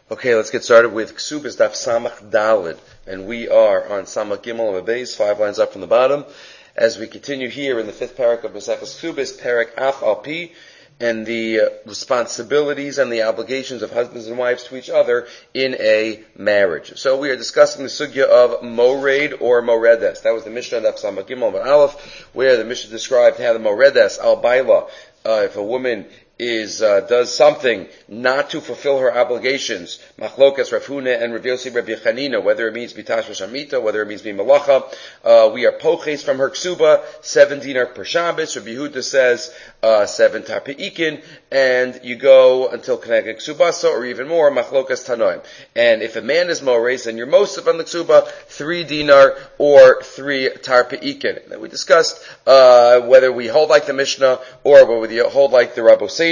Okay, let's get started with Ksubas Daf Samach Dalid, and we are on Samach Gimel of Beis, 5 lines up from the bottom, as we continue here in the 5th parak of Maseches Ksubas, parak Af Al Pi, and the responsibilities and the obligations of husbands and wives to each other in a marriage. So we are discussing the sugya of mored or moredes. That was the Mishnah Daf Samach Gimel of Aleph, where the Mishnah described how the moredes al baila, if a woman does something not to fulfill her obligations, Machlokas Rav Huna and Rav Yossi Rabbi Chanina, whether it means bitash v'shamita, whether it means bimalacha, we are poches from her ksuba, 7 dinar per Shabbos. Rabbi Yehuda says 7 tarpeikin, and you go until Keneged Ksubasa, or even more, Machlokas Tanoim. And if a man is mores, then you're mosef on the ksuba, 3 dinar or 3 tarpeikin. And then we discussed whether we hold like the Mishnah or whether we hold like the Rabbi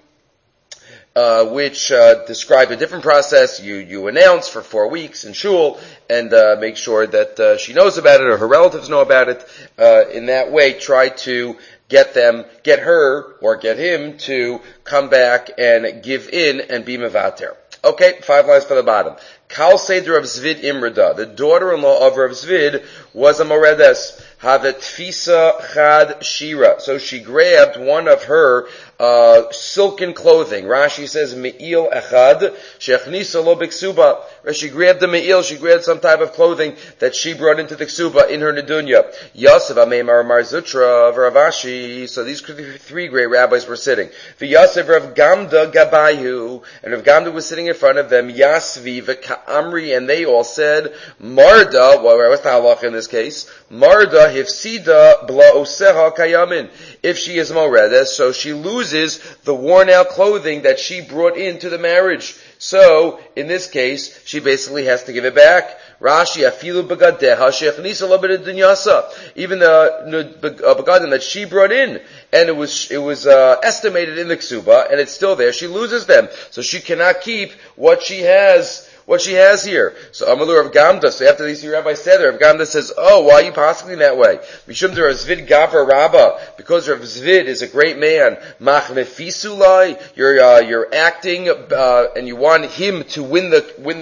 which describe a different process. You announce for 4 weeks in shul and make sure that she knows about it or her relatives know about it. In that way, try to get her or get him to come back and give in and be mevater. Okay, 5 lines for the bottom. Kal Seder of Zvid Imrida, the daughter-in-law of Rav Zvid, was a moredes. Havet Tfisa Chad Shira. So she grabbed one of her silken clothing. Rashi says Me'il Echad Shechnisa Lo B'Ksuba. She grabbed the Me'il, she grabbed some type of clothing that she brought into the Ksuba in her Nedunya. Yosef Ameimar Mar Zutra Ravashi. So these 3 great rabbis were sitting. V'Yosef Rav Gamda Gabayu. And Rav Gamda was sitting in front of them. Yasvi V'Ka'amri. And they all said, Marda, what's the halacha in this case? Marda Hifsida Bla Oseha Kayamin. If she is moredes, so she loses the worn out clothing that she brought into the marriage. So, in this case, she basically has to give it back. Rashi, afilu begadeha shechnisa lo b'dunyasa. Even the begadim that she brought in, and it was estimated in the ksuba, and it's still there, she loses them. So she cannot keep what she has here. So Amalu Rav Gamda, so after these 3 rabbis said, Rav Gamda says, oh, why are you posking that way? Mishum de Rav Zvid Gavar Rabba, because Rav Zvid is a great man. Mach nefisulai, you're acting, and you want him to win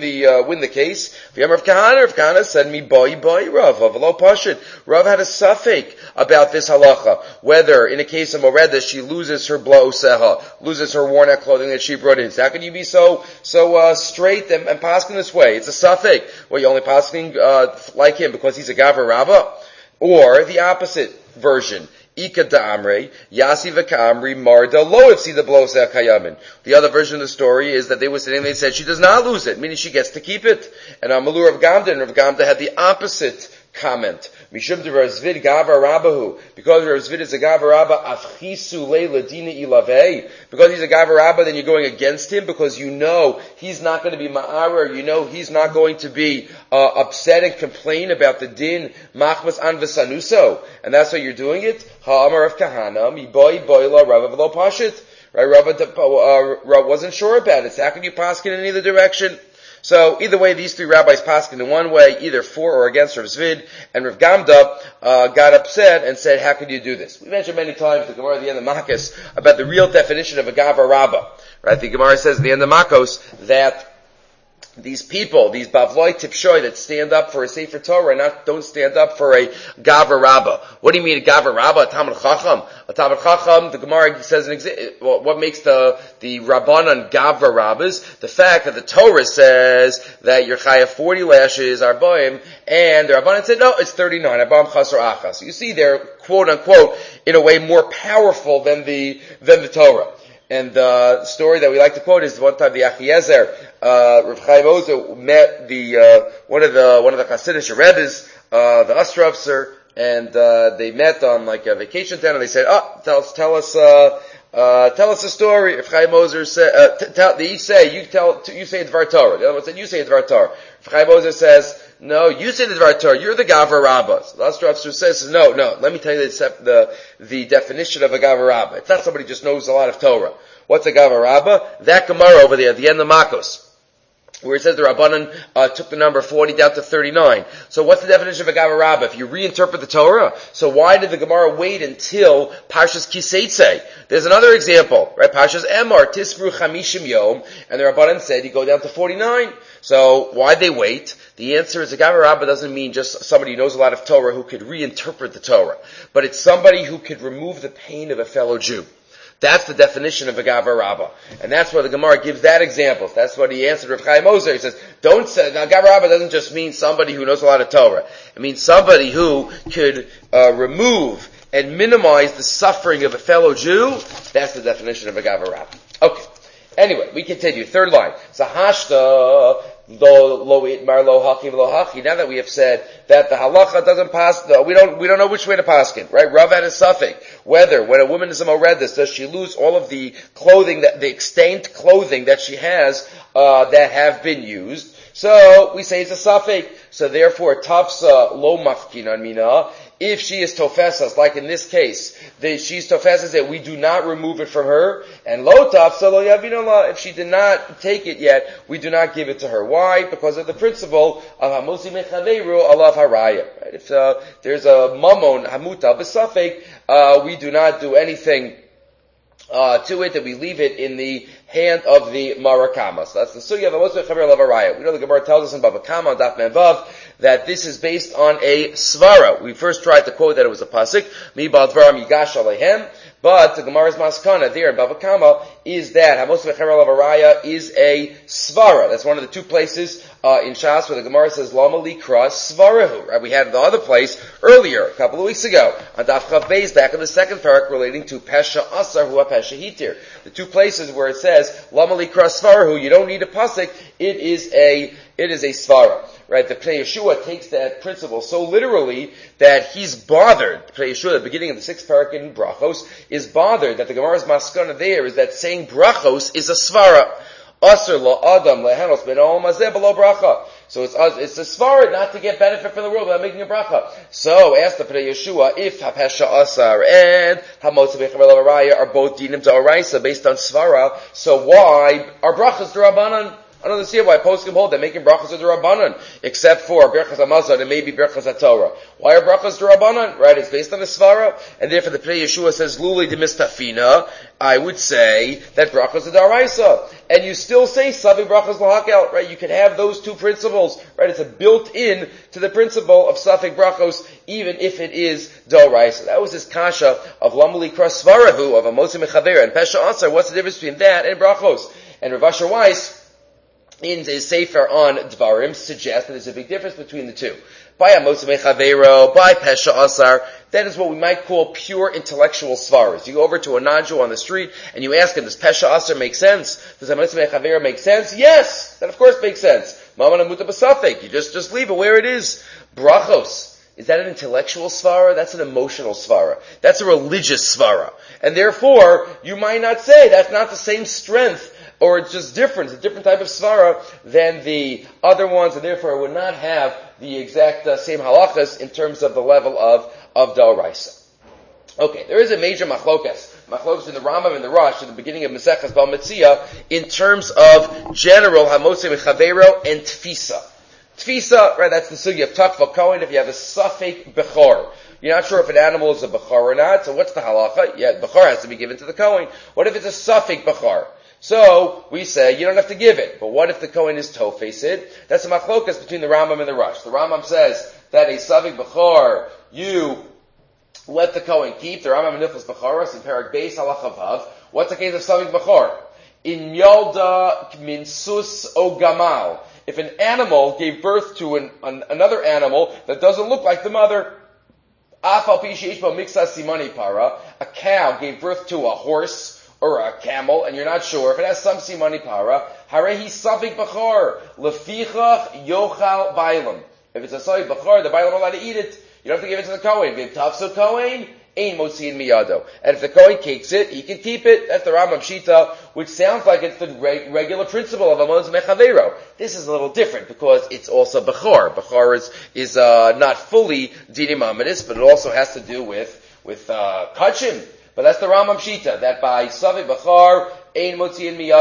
the case. Rav Kahana said, Mi boi Rav, avalo pashit. Rav had a suffix about this halacha, whether in a case of moredes she loses her bla oseha, loses her worn out clothing that she brought in. So how can you be so straight and pasking this way? It's a suffix. Well, you're only pasking like him because he's a gavar rabba, or the opposite version. Ika da'amre, yasi v'ka'amri, marda lo ifsida bloseh kayamin. The other version of the story is that they were sitting and they said she does not lose it, meaning she gets to keep it. And Amalu Rav Gamda, and Rav Gamda had the opposite comment. Mishum de Rav Zvid Gavar Rabbahu. Because Rav Zvid is a Gavar Rabba, afchisu le'ladina ilavei. Because he's a Gavar Rabba, then you're going against him because you know he's not going to be ma'arer, you know he's not going to be upset and complain about the din machmas an v'sanuso. And that's why you're doing it. Ha'amar of Kahana, mi boi la Rava v'lo pashit. Right, Rava wasn't sure about it. So how can you paskin in either direction? So either way, these 3 rabbis paskin in one way, either for or against Rav Zvid, and Rav Gamda got upset and said, how could you do this? We mentioned many times the Gemara at the end of Makos about the real definition of a Gavar Rabba. Right? The Gemara says at the end of Makos that these people, these bavloi tipshoi that stand up for a Sefer Torah, don't stand up for a Gavar Rabba. What do you mean a Gavar Rabba? A Talmud Chacham? A Talmud Chacham, the Gemara says, what makes the Rabbanan Gavar Rabbas? The fact that the Torah says that you're chayav 40 lashes, arbaim, and the Rabbanan said, no, it's 39, arbaim chasar achas. You see, they're quote unquote, in a way more powerful than the Torah. And the story that we like to quote is one time the Achiezer, Rav Chaim Ozer met one of the Hasidic Rebbes, the Ostrovser, and they met on like a vacation town, and they said, tell us a story. Rav Chaim Ozer said, you say Dvar Torah. The other one said, you say Dvar Torah. Rav Chaim Ozer says, no, you say the Dvar Torah, you're the Gavar Rabba. So the Ostrovser says, no, let me tell you the definition of a Gavar Rabba. It's not somebody who just knows a lot of Torah. What's a Gavar Rabba? That Gemara over there at the end of Makos, where it says the Rabbanan took the number 40 down to 39. So what's the definition of a Gava Rabbah? If you reinterpret the Torah, so why did the Gemara wait until Parshas Kiseitze? There's another example, right? Parshas Emor, Tisbru Chamishim Yom, and the Rabbanan said you go down to 49. So why'd they wait? The answer is a Gava Rabbah doesn't mean just somebody who knows a lot of Torah who could reinterpret the Torah, but it's somebody who could remove the pain of a fellow Jew. That's the definition of a Gava Rabbah. And that's why the Gemara gives that example. That's what he answered Rav Chaim Ozer. He says, don't say, now Gava Rabbah doesn't just mean somebody who knows a lot of Torah. It means somebody who could remove and minimize the suffering of a fellow Jew. That's the definition of a Gava Rabbah. Okay. Anyway, we continue. Third line. Sahashta lo itmar lo haki lo haki. Now that we have said that the halacha doesn't pass, we don't know which way to paskin, right? Rav had a suffix. Whether when a woman is a moredes, does she lose all of the clothing, the extant clothing that she has that have been used? So we say it's a suffix. So therefore, tafsa lo mafkinan mina. If she is tofesas, like in this case, she's tofesas that we do not remove it from her, and lo tafsa lo yavinullah, if she did not take it yet, we do not give it to her. Why? Because of the principle of hamosi mechaveru alav haraya. Right? If there's a mamon hamuta b'safek, we do not do anything to it, that we leave it in the hand of the marakama. So that's the sugya of hamosi mechaveru alav haraya. We know the Gemara tells us in Bava Kama on Daf Menvav that this is based on a svara. We first tried to quote that it was a pasuk, mi bal dvaram yigash aleihem, but the Gemara's maskana there in Bava Kama is that Hamos Mecher Alav Araya is a svara. That's one of the two places in Shas where the Gemara says Lama Likra Svarahu. Right? We had the other place earlier, a couple of weeks ago, on Daf Chav Beis, back in the second parak relating to Pesha Asar Hua Pesha Hitir. The two places where it says Lama Likra Svarahu, you don't need a pasuk, it is a svara. Right, the Pnei Yeshua takes that principle so literally that he's bothered. Pnei Yeshua, at the beginning of the sixth parak in Brachos, is bothered that the Gemara's maskana there is that saying Brachos is a svara. Asr la adam lehanos ben olam hazeh below bracha. So it's a svara not to get benefit from the world without making a bracha. So ask the Pnei Yeshua if hapesha asar and hamotzav echavelav araya are both dinim to oraisa based on svara. So why are brachas d'Rabbanan? I don't understand why poskim hold that making brachas are d'Rabbanan, except for berachas hamazon and maybe berachas haTorah. Why are brachas d'Rabbanan? Right, it's based on the svara, and therefore the Pnei Yeshua says luli demistafina. I would say that brachas are d'Oraisa, and you still say savik brachas lahakel. Right, you can have those two principles. Right, it's a built-in to the principle of savik brachos, even if it is d'Oraisa. That was his kasha of lamuli kras svarahu of amosim mechaver and pesha asar. What's the difference between that and brachos? And Rav Asher Weiss, in his Sefer on Dvarim, suggests that there's a big difference between the two. By Amos Mechavero, by Pesha Asar, that is what we might call pure intellectual svaras. You go over to a non-Jew on the street and you ask him, does Pesha Asar make sense? Does Amos Mechavero make sense? Yes! That of course makes sense. Mama Namuta Basafek. You just leave it where it is. Brachos. Is that an intellectual svara? That's an emotional svara. That's a religious svara. And therefore, you might not say that's not the same strength, or it's just different. It's a different type of svara than the other ones, and therefore it would not have the exact same halachas in terms of the level of d'Oraisa. Okay, there is a major machlokas in the Rambam and the Rosh at the beginning of Maseches Bava Metzia in terms of general hamotzi mechavero and tfisa. Tfisa, right, that's the sugya of takva kohen, if you have a safek bechor. You're not sure if an animal is a bechor or not, so what's the halacha? Yeah, bechor has to be given to the kohen. What if it's a safek bechor? So, we say, you don't have to give it. But what if the kohen is tofesid? That's a machlokas between the Rambam and the Rosh. The Rambam says that a safek bechor, you let the kohen keep. The Rambam Niflas Bechoros in Perek Beis Halacha Vav. What's the case of safek bechor? In Yolda min sus o gamal. If an animal gave birth to another animal that doesn't look like the mother, a cow gave birth to a horse or a camel, and you're not sure if it has some simani para, harehi safik bachor lefichach yochal bailam. If it's a safik bachor, the bailam are allowed to eat it. You don't have to give it to the kohen. If tafsu kohen, ein motziin miyado. And if the kohen takes it, he can keep it. That's the Rambam Shita, which sounds like it's the regular principle of Amos Mechavero. This is a little different because it's also bachor. Bachor is not fully dinim amidis, but it also has to do with kachim. But that's the Rambam Shita, that by Savik Bachar, Ein Motziin Miyado.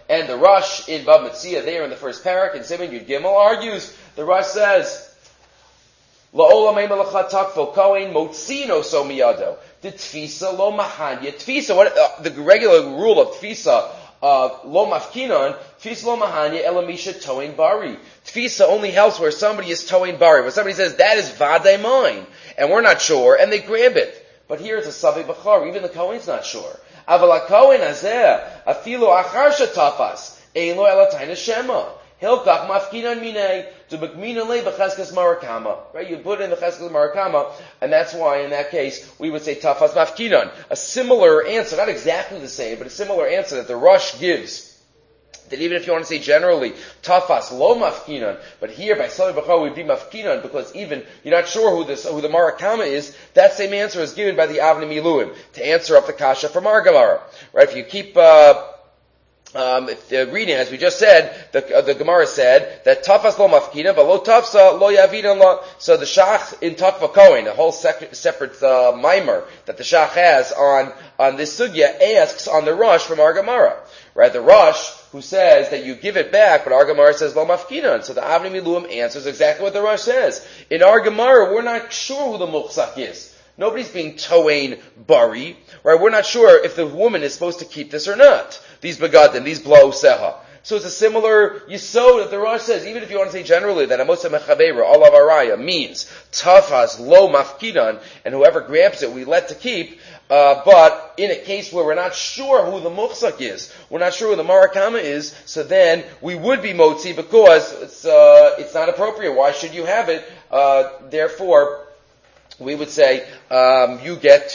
And the Rosh in Bava Metzia, there in the first parak, in Siman Yud Gimel, argues, the Rosh says, La'olam emelachat takfo kohen motzino so miyado. The tfisa lo mahanya. Tfisa, what, the regular rule of tfisa, lo mafkinon, tfisa lo mahanya elamisha toin bari. Tfisa only helps where somebody is toin bari, where somebody says, that is vadei mine, and we're not sure, and they grab it. But here it's a savi b'char, even the kohen's not sure. Aval ha-kohen hazeh, afilu achar shetafas, ein lo elatayna shema. Hilkach mafkinan minei to b'kminan le b'cheskes marakama. Right, you put in the cheskes marakama, and that's why in that case we would say tafas mafkinan. A similar answer, not exactly the same, but a similar answer that the Rosh gives. That even if you want to say generally tafas lo mafkinan, but here by Savi B'char would be mafkinan because even you're not sure who the marakama is. That same answer is given by the Avnei Miluim to answer up the kasha from our Gemara. Right, if you keep. If the reading, as we just said, the Gemara said that tafas lo mafkina, but lo tafsa lo yavina lo. So the shach in Takva Kohen, a whole separate mimer that the shach has on this sugya, asks on the Rosh from our Gemara. Right, the Rosh who says that you give it back, but our Gemara says lo mafkina. So the Avnei Miluim answers exactly what the Rosh says. In our Gemara, we're not sure who the muchzak is. Nobody's being toain bari, right? We're not sure if the woman is supposed to keep this or not. These begadim, these blow seha. So it's a similar yisod that the Rosh says, even if you want to say generally that Amos Mechaveira, Olav Araya, means tafas lo mafkidan, and whoever grabs it we let to keep, but in a case where we're not sure who the muchzak is, we're not sure who the marakama is, so then we would be motzi because it's not appropriate. Why should you have it? Therefore, we would say you don't get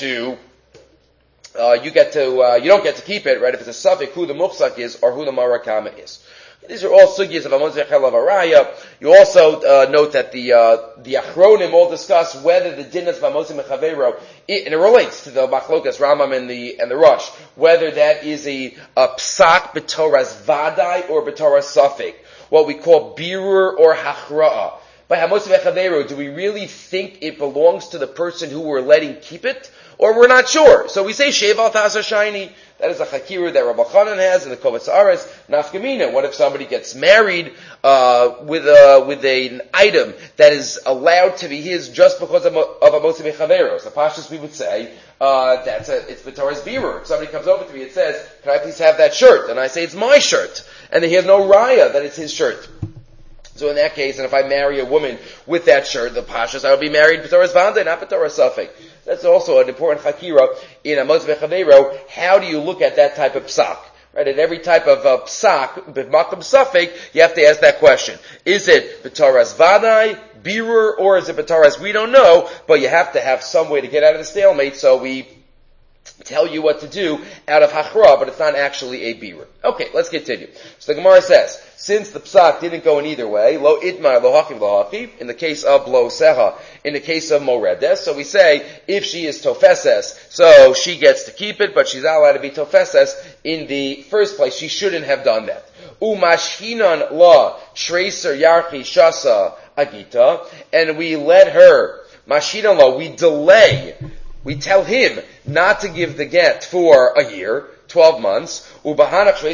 to keep it, right? If it's a suffix, who the muchzak is or who the marakama is. These are all sugyas of Amos Echel Araya. You also note that the Achronim all discuss whether the din of Amos Mechaveiro, and it relates to the Machlokas Rambam and the Rosh, whether that is a psak b'toras vadai or b'toras suffix, what we call birur or hachra'a. By Amos Mechaveiro, do we really think it belongs to the person who we're letting keep it? Or we're not sure. So we say Sheval Tasa Shiny. That is a Chakira that Rabbi Chanan has in the Kovetz Aretz. Nafkamina. What if somebody gets married with an item that is allowed to be his just because of Amos Mechaveiro? So Pashas we would say it's the Torah's birur. If somebody comes over to me and says, "Can I please have that shirt?" And I say, "It's my shirt," and then he has no raya that it's his shirt. So in that case, and if I marry a woman with that shirt, the Pashas, I would be married b'toras vande, not b'toras safek. That's also an important chakira in Amos Mechaveiro. How do you look at that type of psak? Right, at every type of psak, b'makom safek, you have to ask that question. Is it b'toras vadai, birur, or is it b'toras? We don't know, but you have to have some way to get out of the stalemate, so we tell you what to do out of hachra, but it's not actually a birur. Okay, let's continue. So the Gemara says, since the psak didn't go in either way, lo itmar lo hachiv, in the case of lo seha, in the case of moredes, so we say, if she is tofeses, so she gets to keep it, but she's not allowed to be tofeses in the first place. She shouldn't have done that. Umashhinan la tracer yarchi shasa agita, and we let her, mashinan la, we delay, we tell him not to give the get for a year, 12 months, and in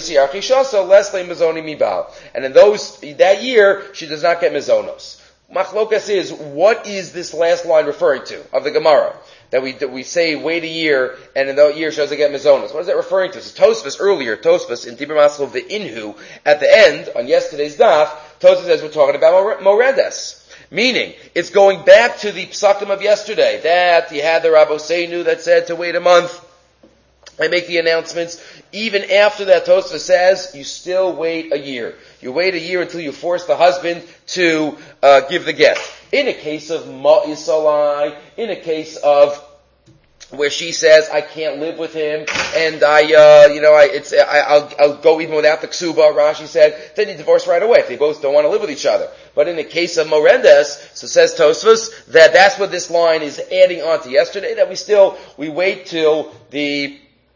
that year, she does not get mizonos. Machlokas is, what is this last line referring to of the Gemara? That we say wait a year, and in that year she doesn't get mizonos. What is that referring to? So Tosfos in Tibur Masel of the Inhu, at the end, on yesterday's daf, Tosfos says we're talking about Moredes. Meaning, it's going back to the psakim of yesterday, that you had the Rabboseinu that said to wait a month, I make the announcements. Even after that, Tosfos says, you still wait a year. You wait a year until you force the husband to give the get. In a case of Ma'isalai, in a case of where she says, I can't live with him, and I'll go even without the ksuba, Rashi said, then you divorce right away if they both don't want to live with each other. But in the case of Morendes, so says Tosfos, that's what this line is adding on to yesterday, that we wait till the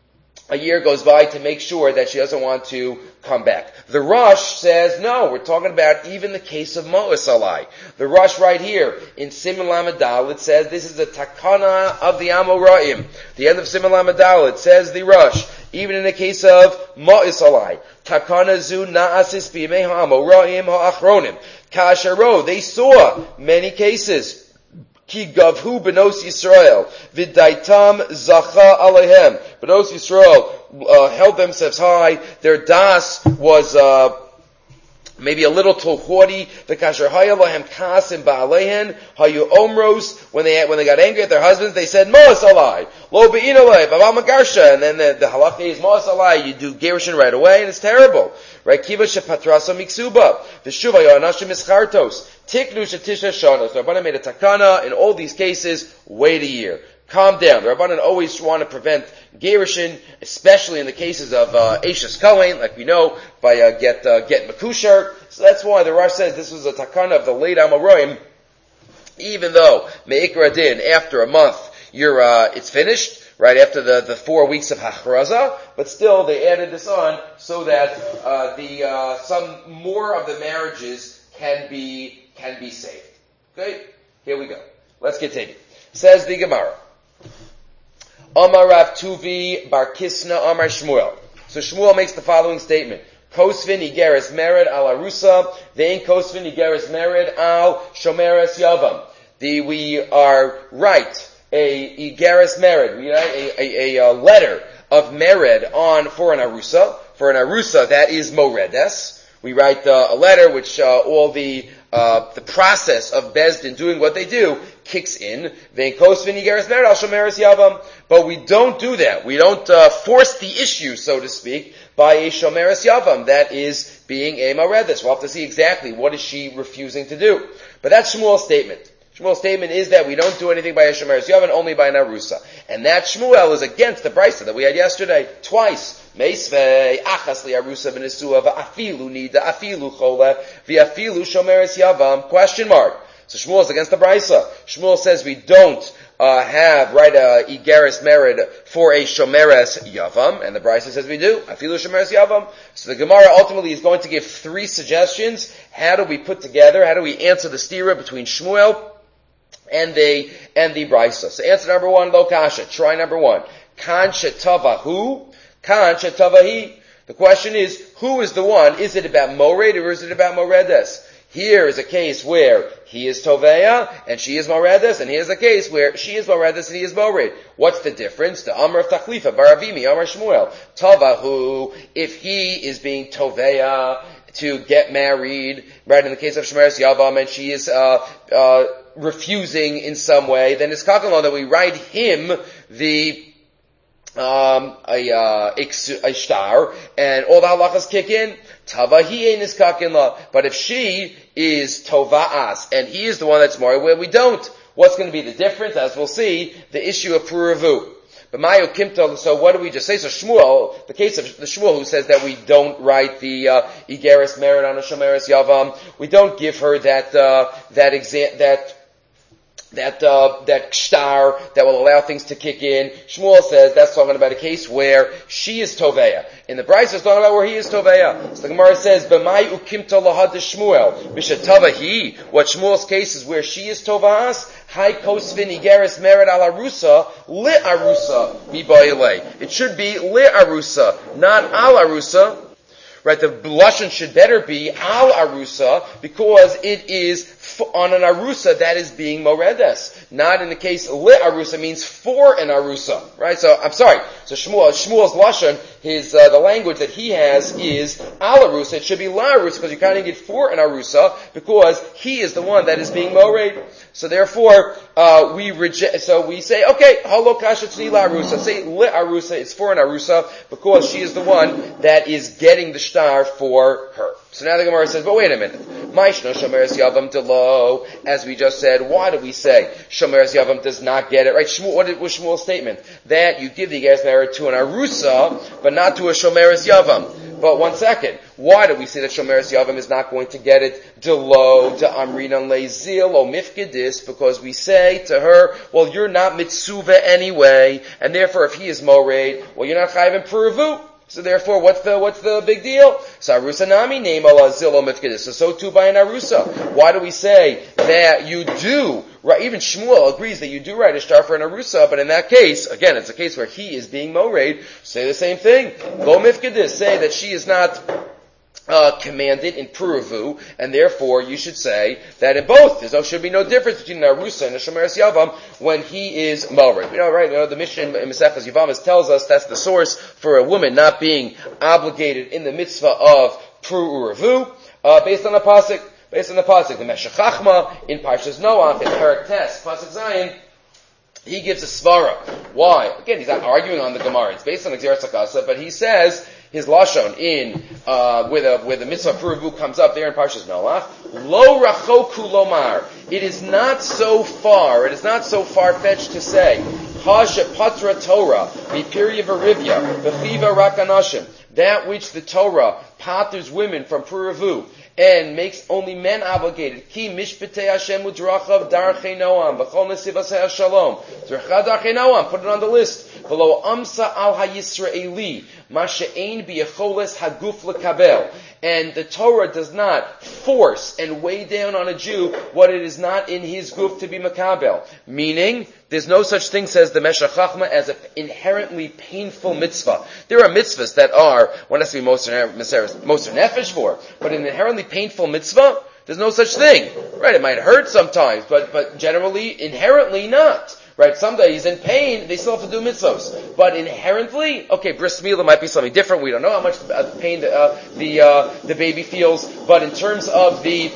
a year goes by to make sure that she doesn't want to come back. The Rosh says, no, we're talking about even the case of Mo'is Alai. The Rosh right here, in Siman Lamed Dal, it says this is the takana of the Amoraim. The end of Siman Lamed Dal, it says the Rosh, even in the case of Mo'is Alai. Takana zu na'asis b'yimei ha'amoraim ha'achronim. Kasharo, they saw many cases. Ki gavhu benos Yisrael, v'daitam zacha alehem. Benos Yisrael held themselves high. Their das was maybe a little too haughty. V'kasher haya lahem kasim ba'alehen hayu omros. When they got angry at their husbands, they said Mo'as alai, lo be'in alai, b'aval magarsha. And then the halacha is Mo'as alai. You do gerushin right away, and it's terrible. Right? Kiva shepatrasa miksuba. V'shuva yo'anashim ischartos. Tiknu shetisha shana. So Rabbanan made a takana in all these cases. Wait a year. Calm down. The Rabbanan always want to prevent gerushin, especially in the cases of Eishes Kohen, like we know, by get Makushar. So that's why the Rosh says this was a takana of the late Amoraim, even though Me'ikra din, after a month, it's finished, right after the 4 weeks of Hachraza, but still they added this on so that some more of the marriages can be saved. Okay? Here we go. Let's continue. Says the Gemara. Amar Rav Tuvi Bar Kisna Amar Shmuel. So Shmuel makes the following statement. Kosvin Igeres Mered al Arusa, Vein Kosvin Igeres Mered al Shomeres Yavam. We are right, a Igeres Mered, we write a letter of Mered for an Arusa that is Moredes. We write a letter which all the process of Bezdin doing what they do kicks in. But we don't do that. We don't force the issue, so to speak, by a shomeres yavam, that is being a moredes. We'll have to see exactly what is she refusing to do. But that's Shmuel's statement. Shmuel's statement is that we don't do anything by a shomeres yavam, only by an arusa. And that Shmuel is against the brisa that we had yesterday, twice. Meisvei achas li arusa v'nesua v'afilu nida afilu chola v'afilu shomeres yavam, question mark. So Shmuel is against the brisa. Shmuel says we don't have a igeres mered for a shomeres yavam, and the brisa says we do. Afilu shomeres yavam. So the Gemara ultimately is going to give 3 suggestions. How do we answer the stira between Shmuel and the brisa? So answer number 1, lo kasha. Try number 1. Kan shetavahu, kan shetavahi. The question is, who is the one? Is it about mored or is it about moredes? Here is a case where he is Toveya and she is Moredes, and here's a case where she is Moredes and he is Mored. What's the difference? The Amr of Tachlifa, Baravimi, Amr Shmuel. Tavahu, if he is being Toveya to get married, right, in the case of Shomeres Yavam, and she is refusing in some way, then it's kakalon that we write him a star, and all the halachas kick in. Tavahi ein niskakin la. But if she is tova'as, and he is the one that's married, where we don't, what's going to be the difference? As we'll see, the issue of puravu. But Mayo Kimto, so what do we just say? So Shmuel, the case of the Shmuel who says that we don't write the Igeres Mered on a Shomeres Yavam, we don't give her that star that will allow things to kick in. Shmuel says that's talking about a case where she is Toveya. In the Brisa, it's talking about where he is Toveya. So the Gemara says, "B'mai ukimta lahad Shmuel mishatavahi." What Shmuel's case is where she is Tovas. Hai kosvin igeres mered al arusa li arusa mibayile. It should be li arusa, not al arusa. Right, the blushing should better be al arusa, because it is on an arusa that is being moredes. Not in the case li arusa means for an arusa. Right, so I'm sorry. So Shmuel's lashon, the language that he has is al arusa. It should be la arusa, because you kind of get for an arusa, because he is the one that is being mored. So therefore, we reject. So we say, okay, halo kashatzni la arusa. Say li arusa. It's for an arusa because she is the one that is getting the star for her. So now the Gemara says, but wait a minute. Maishno shomeres yavam delo. As we just said, why do we say shomeres yavam does not get it? Right? What was Shmuel's statement? That you give the igeres mered to an arusa, but not to a shomeres yavam. But one second, why do we say that Shomeres Yavam is not going to get it? Delo, de Amrinan Leizil, o Mifkedis, because we say to her, well, you're not Mitsuva anyway, and therefore if he is Moreid, well, you're not Chayiv in Peruvu. So therefore, what's the big deal? So Arusa Nami name Allah Zilo Mifkedis. So too by an Arusa. Why do we say that you do, right? Even Shmuel agrees that you do write a shtar for an Arusa, but in that case, again, it's a case where he is being Moreid, say the same thing. Lo Mifkedis, say that she is not commanded in Puruvu, and therefore you should say that in both there should be no difference between an Arusa and a Shomeres Yavam when he is Moreid. The Mishnah in Maseches Yavamas tells us that's the source for a woman not being obligated in the mitzvah of Puruvu, based on the pasuk. The Meshech Chachma in Parshas Noach in Perek Tes, pasuk Zayin, he gives a svara. Why? Again, he's not arguing on the Gemara. It's based on the Gzeras Hakasa, but he says his lashon in where the mitzvah Puruvu comes up there in Parshas Noach. Lo rachoku lomar. It is not so far-fetched to say Hasha patra Torah mipirya v'rivya v'chiva rakanashim. That which the Torah paters women from Puruvu and makes only men obligated. Ki mishpetei Hashem udrachav darchei noam v'chol nesivasei shalom. Drachad darchei noam. Put it on the list. V'lo amsa al hayisraeli ma she'ein biyacholes haguf lekabel. And the Torah does not force and weigh down on a Jew what it is not in his guf to be makabel. Meaning, there's no such thing, says the Meshech Chachma, as an inherently painful mitzvah. There are mitzvahs that are, one has to be Moser Nefesh for, but an inherently painful mitzvah, there's no such thing. Right, it might hurt sometimes, but generally, inherently not. Right, someday he's in pain, they still have to do mitzvahs. But inherently, okay, bris milah might be something different, we don't know how much pain the baby feels, but in terms of the,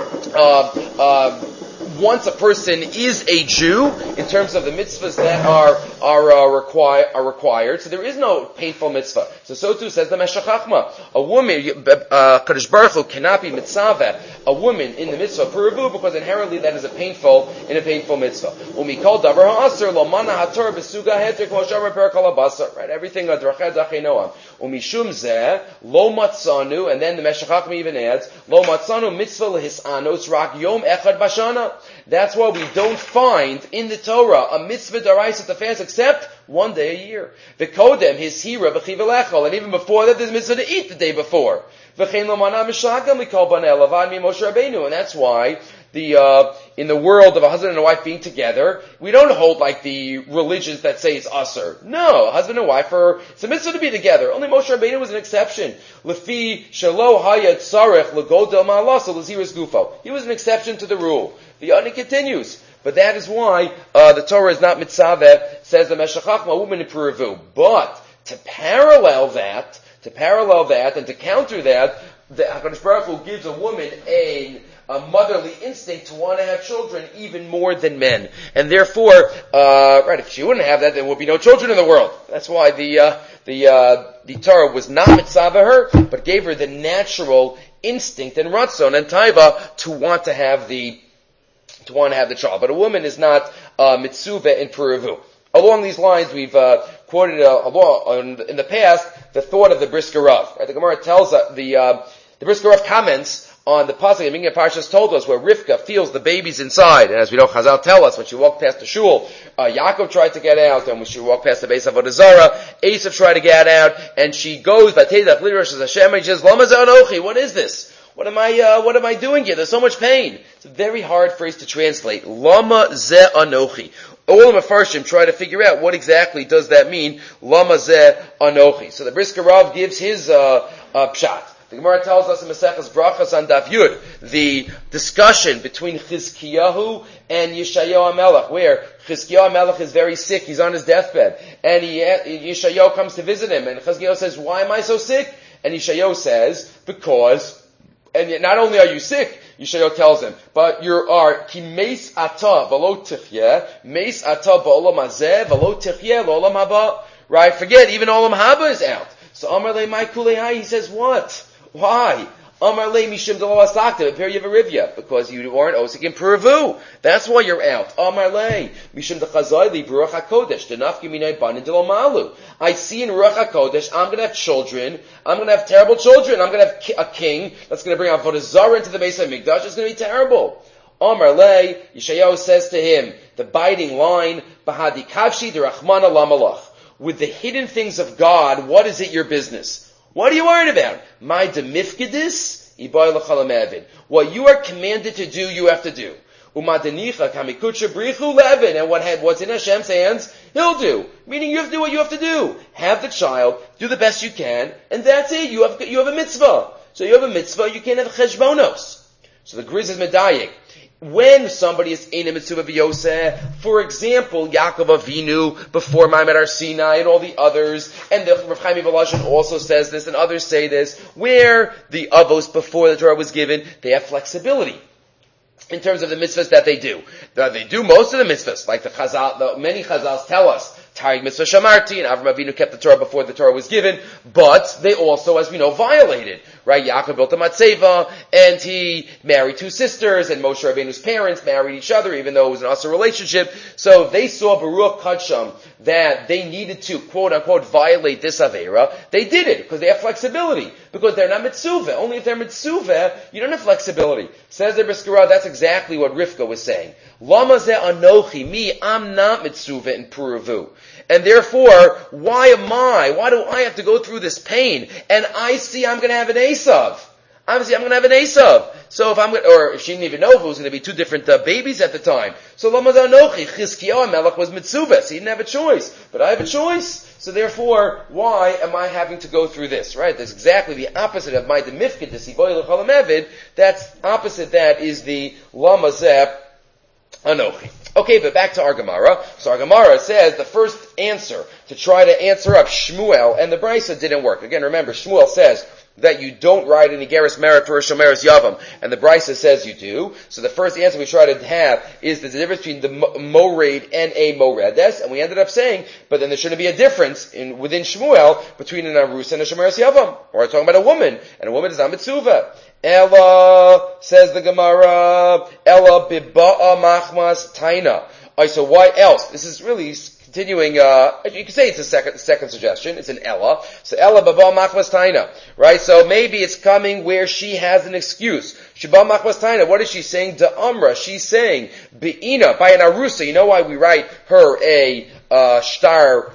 once a person is a Jew, in terms of the mitzvahs that are required, so there is no painful mitzvah. So too says the Meshech Chachma. A woman, Kadosh Baruch Hu cannot be mitzvah a woman in the mitzvah Puruvu, because inherently that is a painful mitzvah. Umikol davar ha'aser lo mana hator besuga heter kmo shamar perak halabasar. Right, everything adrached dachei noam. Umishum zeh lo matzanu, and then the Meshech Chachma even adds lo matzanu mitzvah lehisanos rak yom echad bashana. That's why we don't find in the Torah a mitzvah daraisa to fast except one day a year. V'kodem his hira v'chiv elechol, and even before that there's mitzvah to eat the day before. V'chein lo mana mishagam likol banei lavad mi Moshe Rabbeinu, and that's why in the world of a husband and a wife being together, we don't hold like the religions that say it's usher. No, husband and wife it's a mitzvah to be together. Only Moshe Rabbeinu was an exception. Lefi shelo hayat tzarech legodel ma'alasa l'ziras gufo. He was an exception to the rule. The Yoni continues. But that is why the Torah is not mitzaveh, says the Meshech Chachma, a woman in Puruvu. But to parallel that, and to counter that, the HaKadosh Baruch Hu gives a woman a motherly instinct to want to have children even more than men. And therefore, if she wouldn't have that, there would be no children in the world. That's why the Torah was not mitzaveh her, but gave her the natural instinct and ratzon and taiva to want to have the child. But a woman is not mitzuvah in Puruvu. Along these lines, we've quoted in the past the thought of the Brisker Rav. Right? The Gemara tells us the Brisker Rav comments on the pasuk in Minyan Parshas told us where Rivka feels the babies inside, and as we know, Chazal tell us when she walked past the shul, Yaakov tried to get out, and when she walked past the base of Avodah Zarah, Esav tried to get out, and she goes, "Vateidah Lidrash Hashem," and she says, "Lama Zanochi, what is this? What am I doing here? There's so much pain." It's a very hard phrase to translate. Lama ze anochi. All of the Mefarshim try to figure out what exactly does that mean. Lama ze anochi. So the Brisker Rav gives his pshat. The Gemara tells us in Maseches Brachas on Daf Yud the discussion between Chizkiyahu and Yeshayahu HaMelech, where Chizkiyahu HaMelech is very sick, he's on his deathbed, and Yeshayahu comes to visit him, and Chizkiyahu says, "Why am I so sick?" And Yeshayahu says, "Because." And yet, not only are you sick, Yeshayahu tells him, but you are ki meis ata v'lo tichyeh, meis ata ba'olam hazeh v'lo tichyeh l'olam haba. Right? Forget, even olam haba is out. So Amar le mai kulei, he says, what? Why? Amar le mishim delo asakta b'per yevarivya, because you weren't osik in puravu. That's why you're out. Amar le mishim dechazayli b'ruach hakodesh denafki minay banin delo malu. I see in ruach hakodesh I'm going to have children. I'm going to have terrible children. I'm going to have a king that's going to bring avodah zarah into the Beis Hamikdash. It's going to be terrible. Amar le, Yeshayahu says to him, the biting line, Bahadi kavshi derachmana lamalach. With the hidden things of God, what is it your business? What are you worried about? My demifkedis, ibai l'chalamevin. What you are commanded to do, you have to do. Umadanicha kamikucha brichu levin. And what's in Hashem's hands, He'll do. Meaning you have to do what you have to do. Have the child, do the best you can, and that's it. You have a mitzvah. So you have a mitzvah, you can't have cheshbonos. So the Griz is medayik. When somebody is in a mitzvah v'yoseh, for example, Yaakov Avinu before Ma'amad Har Sinai and all the others, and the Rav Chaim Volozhin also says this, and others say this, where the avos before the Torah was given, they have flexibility in terms of the mitzvahs that they do. They do most of the mitzvahs, like many Chazals tell us, Taryag mitzvah shamarti, and Avram Avinu kept the Torah before the Torah was given, but they also, as we know, violated. Right? Yaakov built a matzeva, and he married two sisters, and Moshe Rabbeinu's parents married each other, even though it was an awesome relationship. So they saw Baruch Kadsham that they needed to, quote unquote, violate this Aveira. They did it, because they have flexibility. Because they're not mitzuvah. Only if they're mitzuvah, you don't have flexibility. Says the Briskara, that's exactly what Rivka was saying. Lama ze anochi, me, I'm not mitzuvah in Puravu. And therefore, why do I have to go through this pain? And I see I'm going to have an Esav. Obviously, I'm going to have an Esav. So if she didn't even know if it was going to be two different babies at the time. So Lamazanochi, Chizkiyahu Melech was mitzuvah, so he didn't have a choice. But I have a choice. So therefore, why am I having to go through this? Right? That's exactly the opposite of my demifkid, the Siboy L'Cholam Evid. That's opposite that is the Lamazeh Anochi. Okay, but back to our Gemara. So our Gemara says the first answer to try to answer up Shmuel and the Brisa didn't work. Again, remember, Shmuel says that you don't ride an Igeris Merit for a Shomeris Yavam, and the Brisa says you do. So the first answer we try to have is the difference between the Mored and a Moredes, and we ended up saying, but then there shouldn't be a difference within Shmuel between an Arus and a Shomeris Yavam. Or we're talking about a woman, and a woman is not mitzuvah. Ella, says the Gemara, Ella biba'a machmas taina. Alright, so why else? This is really continuing, you can say it's a second suggestion. It's an Ella. So Ella biba'a machmas taina. Right? So maybe it's coming where she has an excuse. Shibah machmas taina. What is she saying? Da'amra. She's saying, Be'ina, by an Arusa. You know why we write her a shtar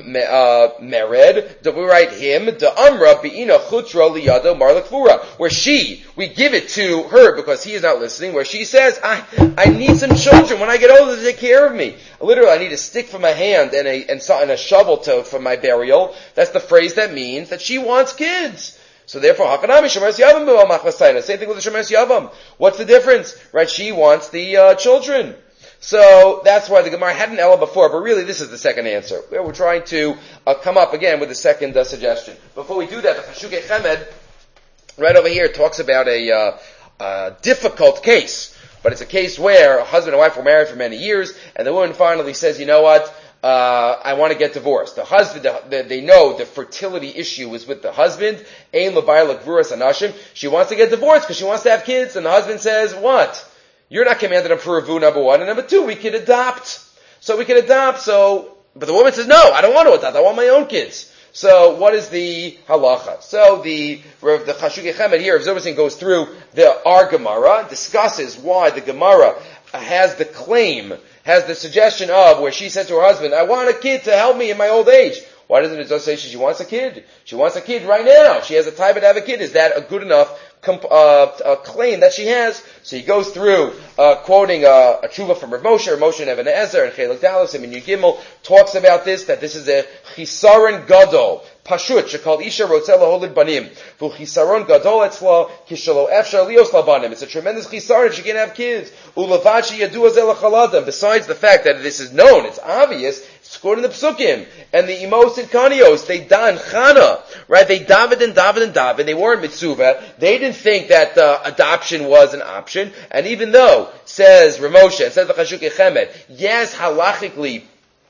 mered, that we write him, the amra be'ina chutra liyado marlakfura, where we give it to her because he is not listening, where she says, I need some children when I get older to take care of me. Literally, I need a stick for my hand and a shovel for my burial. That's the phrase that means that she wants kids. So therefore, hakanami shemeres yavam b'machlasayna. Same thing with the shemeres yavam. What's the difference? Right? She wants the children. So that's why the Gemara had an Ella before, but really this is the second answer. We're trying to come up again with the second suggestion. Before we do that, the Chashukei Chemed, right over here, talks about a difficult case. But it's a case where a husband and wife were married for many years, and the woman finally says, you know what, I want to get divorced. The husband, they know the fertility issue is with the husband. Ein l'bayla gvuras anashim. She wants to get divorced because she wants to have kids, and the husband says, what? You're not commanded on Puravu, number one. And number two, we can adopt. But the woman says, no, I don't want to adopt. I want my own kids. So what is the halacha? So the Chashukei Chemed here, Rav Zilberstein goes through our Gemara, discusses why the Gemara has the suggestion of where she says to her husband, I want a kid to help me in my old age. Why doesn't it just say she wants a kid? She wants a kid right now. She has a time to have a kid. Is that a good enough claim that she has? So he goes through quoting a tshuva from Rav Moshe and Even Ezer, and Chelek Dallas, and Minyu Gimel talks about this, that this is a chisaron gadol. Pashut, shekal isha rotzeh laholid banim. V'u chisaron gadol etzla, kishalo efshar lios labanim. It's a tremendous chisaron if she can't have kids. U'levad sheyadu azeh lachaladam. Besides the fact that this is known, it's obvious, it's quoted in the Psukim. And the Imos and Kanios, they dan Chana, right? They david. They weren't mitzuvah. They didn't think that adoption was an option. And even though, says Rav Moshe, and says the Chashukei Chemed, yes, halachically,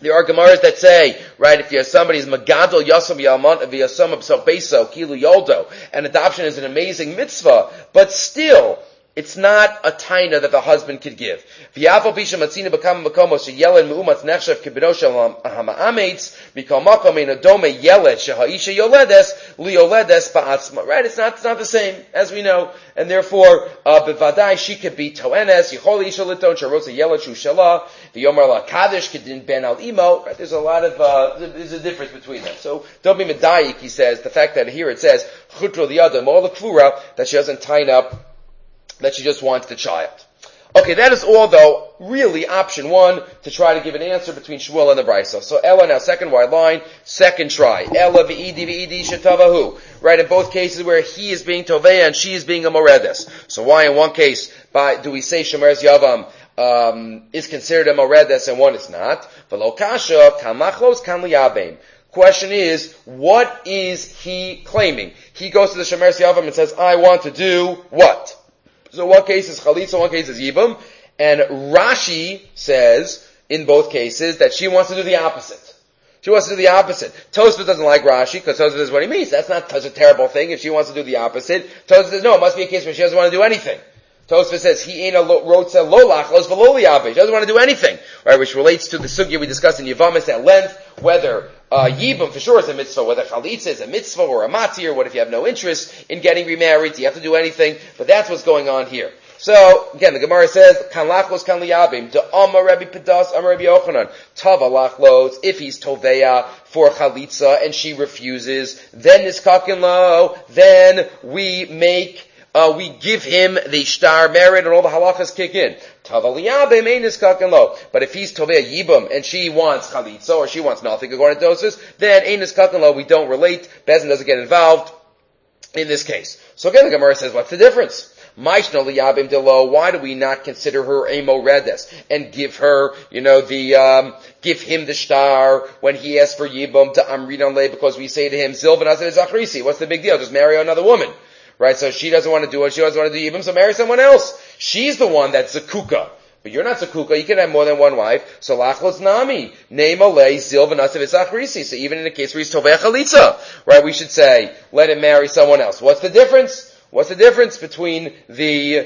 There are Gemaras that say, right, if you have somebody's Magadol Yasam V'Yasam Beso Kilu Yoldo, and adoption is an amazing mitzvah, but still, it's not a taina that the husband could give. V'yafal pisha matzina b'kam makomo sheyeled me'umatz nechshav kibino shel ha'ma'ametz mikol makom ein adome yeled sheha'isha yoledes liyoledes ba'atzma. Right? It's not the same, as we know, and therefore, b'vadai she could be toenes yichol isha liton sharosa yeled shu shelah v'yomar la kaddish kedin ben al imo. Right? There's a lot of there's a difference between them. So don't be medayik. He says the fact that here it says chutro liyadam all the klura that she doesn't tie up, that she just wants the child. Okay, that is all though, really option one, to try to give an answer between Shmuel and the Brisa. So Ella now, second wide line, second try. Ella v'idi shetavahu. Right, in both cases where he is being Tovea and she is being a Moredes. So why in one case, do we say Shemeres Yavam, is considered a Moredes and one is not? V'lo kasha, kan machlos, kan liyabim. Question is, what is he claiming? He goes to the Shemeres Yavam and says, I want to do what? So one case is Chalitza, one case is Yibum, and Rashi says, in both cases, that she wants to do the opposite. She wants to do the opposite. Tosfos doesn't like Rashi, because Tosfos is what he means. That's not such a terrible thing if she wants to do the opposite. Tosfos says, no, it must be a case where she doesn't want to do anything. Tosfos says, he ain't a rotza lo lachlos v'lo liyabe. She doesn't want to do anything. Right, which relates to the sugya we discussed in Yavamis at length, whether Yibum for sure is a mitzvah, whether Chalitza is a mitzvah or a matir, what if you have no interest in getting remarried, do you have to do anything? But that's what's going on here. So, again, the Gemara says, kan lachlos kan liyabim, de Amar Rabbi Pedas, Amar Rabbi Yochanan, tava lachlos, if he's toveya for Chalitza and she refuses, then niskakin lo, then we give him the shtar merit and all the halachas kick in. But if he's tovei yibum and she wants chalitza or she wants nothing according to Tosfos, then einis kakan we don't relate. Bezin doesn't get involved in this case. So again, the Gemara says, what's the difference? Why do we not consider her a moredes and give her, give him the shtar when he asks for yibum to amrin le, because we say to him, zilvan asad zachrisi. What's the big deal? Just marry another woman. Right, so she doesn't want to do it, she doesn't want to do Yibum, so marry someone else. She's the one that's Zakuka. But you're not Zakuka, you can have more than one wife. So Lachlos Nami, Name Olei, Zilvan Asav Zachrisi. So even in a case where he's Tovei Chalitza, right, we should say, let him marry someone else. What's the difference? What's the difference between the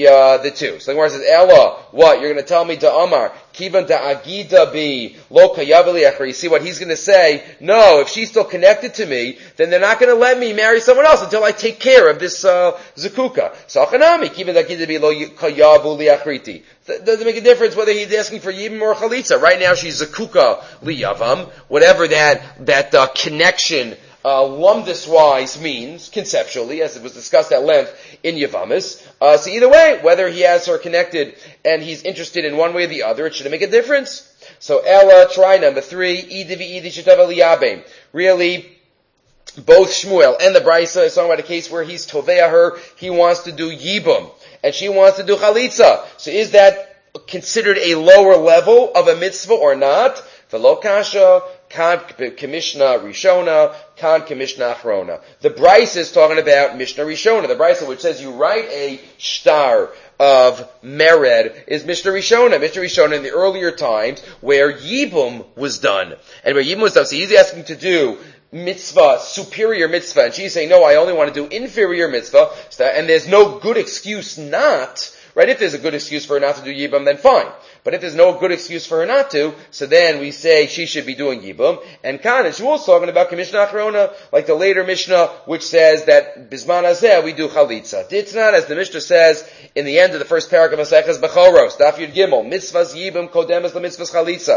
two? So the Gemara says, Ella, what? You're going to tell me to Amar, Kivan to Agida bi lo kayavali achri. You see what he's going to say? No, if she's still connected to me, then they're not going to let me marry someone else until I take care of this zakuka. So Achanami, Kivan to Agida bi lo kayavuli achriti. Doesn't make a difference whether he's asking for Yibum or Chalitza. Right now she's zakuka liyavam, whatever that connection lumdus-wise means, conceptually, as it was discussed at length in Yavamis. So either way, whether he has her connected and he's interested in one way or the other, it shouldn't make a difference. So Ella, try number 3, Idi Shetav Eliyabim. Really, both Shmuel and the Brisa is talking about a case where he's Tovea her, he wants to do Yibum, and she wants to do Chalitza. So is that considered a lower level of a mitzvah or not? V'lo kasha, kan k'mishnah rishona, kan k'mishnah achrona. The Brisa is talking about Mishnah Rishona. The Brisa which says you write a shtar of mered is Mishnah Rishona. Mishnah Rishona in the earlier times where Yibum was done. And where Yibum was done, so he's asking to do mitzvah, superior mitzvah, and she's saying, no, I only want to do inferior mitzvah, and there's no good excuse not. Right? If there's a good excuse for her not to do Yibum, then fine. But if there's no good excuse for her not to, so then we say she should be doing Yibum. And Kan and Shmuel's talking about Mishnah Achrona, like the later Mishnah, which says that Bisman Hazeh we do Chalitza. Ditznat, as the Mishnah says in the end of the first paragraph of Maseches Bechoros, Daf Yud Gimel, Mitzvahs Yibum kodemes l'mitzvahs Chalitza.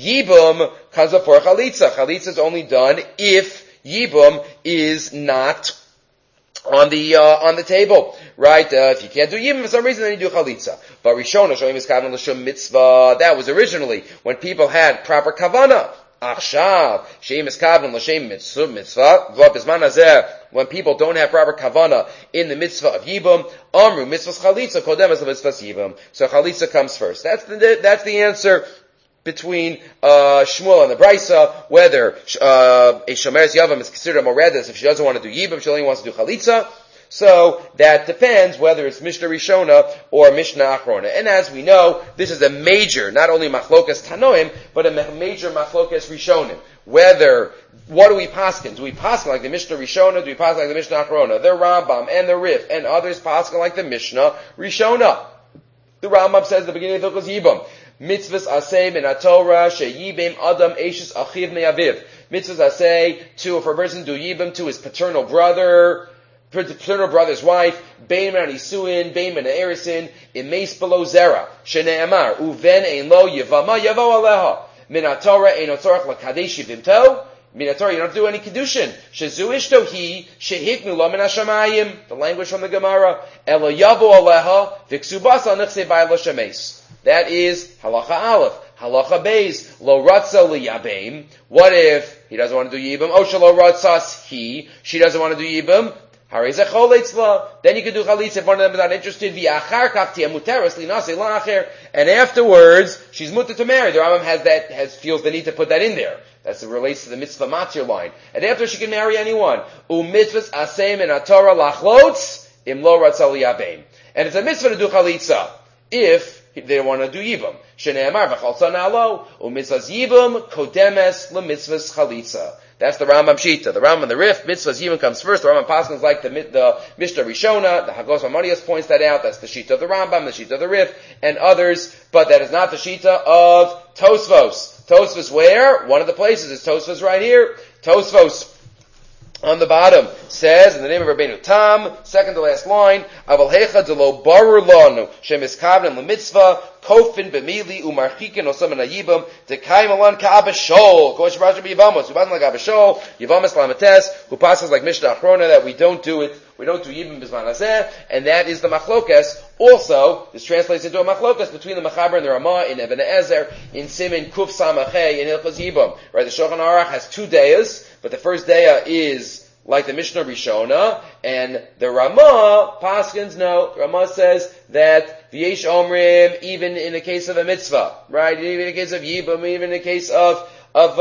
Yibum comes before Chalitza. Chalitza is only done if Yibum is not on the table, right? If you can't do Yibum for some reason, then you do Chalitza. But Rishona, Shoyim Iskavan L'Shum Mitzvah, that was originally when people had proper Kavanah. Achshav, Shoyim Iskavan L'Shem Mitzvah, V'Bizman Hazeh, when people don't have proper Kavanah in the Mitzvah of Yibum, Amru Mitzvahs Chalitza, Kodem as the Mitzvahs Yibum. So Chalitza comes first. That's the answer between Shmuel and the Brisa, whether a Shomeres Yavam is considered a Moredes if she doesn't want to do Yibum, she only wants to do Chalitza. So that depends whether it's Mishnah Rishona or Mishnah Achrona. And as we know, this is a major, not only machlokas Tanoim, but a major machlokas Rishonim. What do we paskin? Do we paskin like the Mishnah Rishona? Do we paskin like the Mishnah Achrona? The Rambam and the Rif and others paskin like the Mishnah Rishona. The Rambam says at the beginning of Hilchos Yibam, Mitzvahs aseh min haTorah sheyibim adam eishes achiv me'aviv. Mitzvahs aseh for a person to do yibam to his paternal brother's wife, bein min hanisuin, bein min ha'erisin, imeis below zera, shene'amar, uven ein lo yivama yavo aleha. Min haTorah ein otzorach lakadesh yivimto. Min haTorah, you don't have to do any kedushin. Shezu ishto hi shehiknu lo min hashamayim. The language from the Gemara. Elo yavo aleha v'ksubasa nechse b'ayla shemeis. That is halacha aleph. Halacha beis lo ratza liyabeim. What if he doesn't want to do yibam? Oh, shelo ratzas he. She doesn't want to do yibam. Harei zechol eitzla. Then you can do chalitza if one of them is not interested. V'achar kach tia muteres linase la'acher. And afterwards, she's mutter to marry. The Rambam feels the need to put that in there. That relates to the mitzvah matir line. And after she can marry anyone. U'mitzvahs aseim in haTorah lachlotz im lo ratza liyabeim. And it's a mitzvah to do chalitza if they don't want to do yibam. Shene'amar v'chalza na'alo u'mitzvahs yibam kodemes l'mitzvahs chalitza. That's the Rambam Shita. The Rambam, the Rif, mitzvahs yibam comes first. The Rambam Paschal like the Mishnah Rishona. The Hagos Hamanias points that out. That's the Shita of the Rambam, the Shita of the Rif, and others. But that is not the Shita of Tosfos. Tosfos where? One of the places is Tosfos right here. Tosfos on the bottom says, in the name of Rabbeinu Tam, second to last line, Aval hecha de lo barur lanu, shemiskavnen l'mitzvah, kofin b'mili umarchikin osam en hayibam, dekayim alan ka'abashol, kosh barashim b'yivamos, ubasan like abashol, yivamos lamates, who passes like Mishnah Achrona, that we don't do yibam b'zman hazeh, and that is the machlokas. Also, this translates into a machlokas between the Mechaber and the Ramah in Even Ezer, in Simin Kuf Samachay, in Hilchos Yibam. Right, the Shulchan Aruch has 2 dayas, but the first daya is like the Mishnah Rishona, and the Ramah, Paskins, no, Ramah says that V'yesh Omrim, even in the case of a mitzvah, right, even in the case of Yibam, even in the case of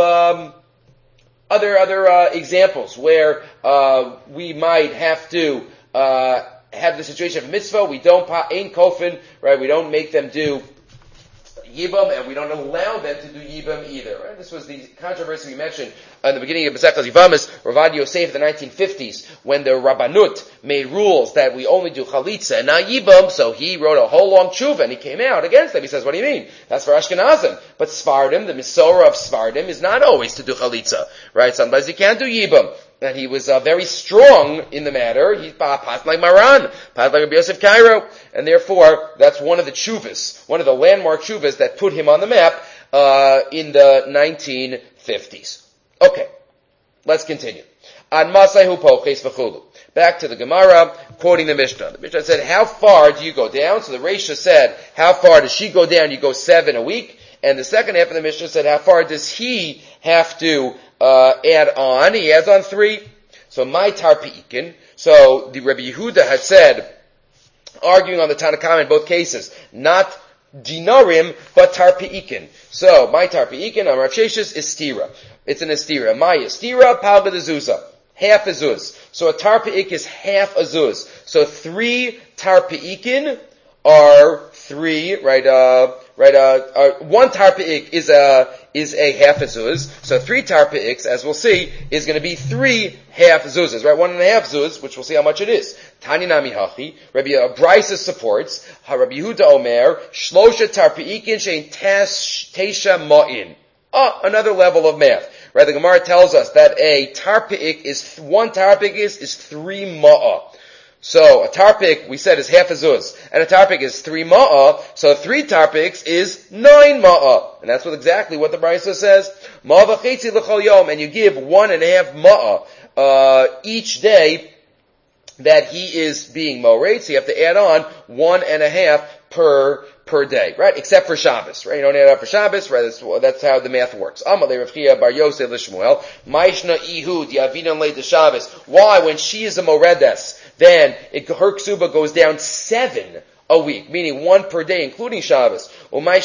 other examples where we might have to have the situation of a mitzvah, we don't ein kofin, right? We don't make them do yibam, and we don't allow them to do yibam either. Right? This was the controversy we mentioned in the beginning of Masechtas Yivamis, Ravad Yosef in the 1950s, when the Rabbanut made rules that we only do chalitza and not yibam. So he wrote a whole long tshuva, and he came out against them. He says, "What do you mean? That's for Ashkenazim, but Sfardim, the Misorah of Sfardim, is not always to do chalitza, right? Sometimes you can't do yibam." And he was very strong in the matter. He passed like Maran, passed like Rabbi Yosef Cairo, and therefore that's one of the tshuvas, one of the landmark tshuvas that put him on the map in the 1950s. Okay, let's continue. An Masayhu Poches v'chulu. Back to the Gemara, quoting the Mishnah. The Mishnah said, "How far do you go down?" So the Reisha said, "How far does she go down?" You go 7 a week. And the second half of the Mishnah said, "How far does he have to add on?" He adds on 3. So my tarpi'ikin. So the Rabbi Yehuda had said, arguing on the Tanakh in both cases, not dinarim, but tarpi'ikin. So my tarpi'ikin on Rav Sheshes is stira. It's an estira. My estira, palga de zuzah. Half a zuz. So a tarpi'ik is half a zuz. So 3 tarpi'ikin are 3, right, 1 tarpi'ik is a half a zuz. So 3 tarpi'iks, as we'll see, is going to be 3 half zuzes, right? 1.5 zuz, which we'll see how much it is. Tani nami hachi, Rabbi Brisa supports, Rabbi Yehuda Omer, shlosha tarpi'ikin shein tesha ma'in. Another level of math. Right, the Gemara tells us that a tarpi'ik is, 1 tarpi'ik is 3 ma'ah. So a tarpik, we said, is half a zuz, and a tarpik is 3 ma'ah, so 3 tarpiks is 9 ma'ah. And that's exactly what the Brisa says. Ma'ah v'chetzi l'chol yom, and you give 1.5 ma'ah each day that he is being mored, so you have to add on 1.5 per day, right? Except for Shabbos, right? You don't add up for Shabbos, right? That's how the math works. Amalei Rav Chia bar Yosef l'Shmuel, Maishna ihud yavinan le de Shabbos. Why? When she is a moredes, then her ksuba goes down 7 a week, meaning one per day, including Shabbos. And why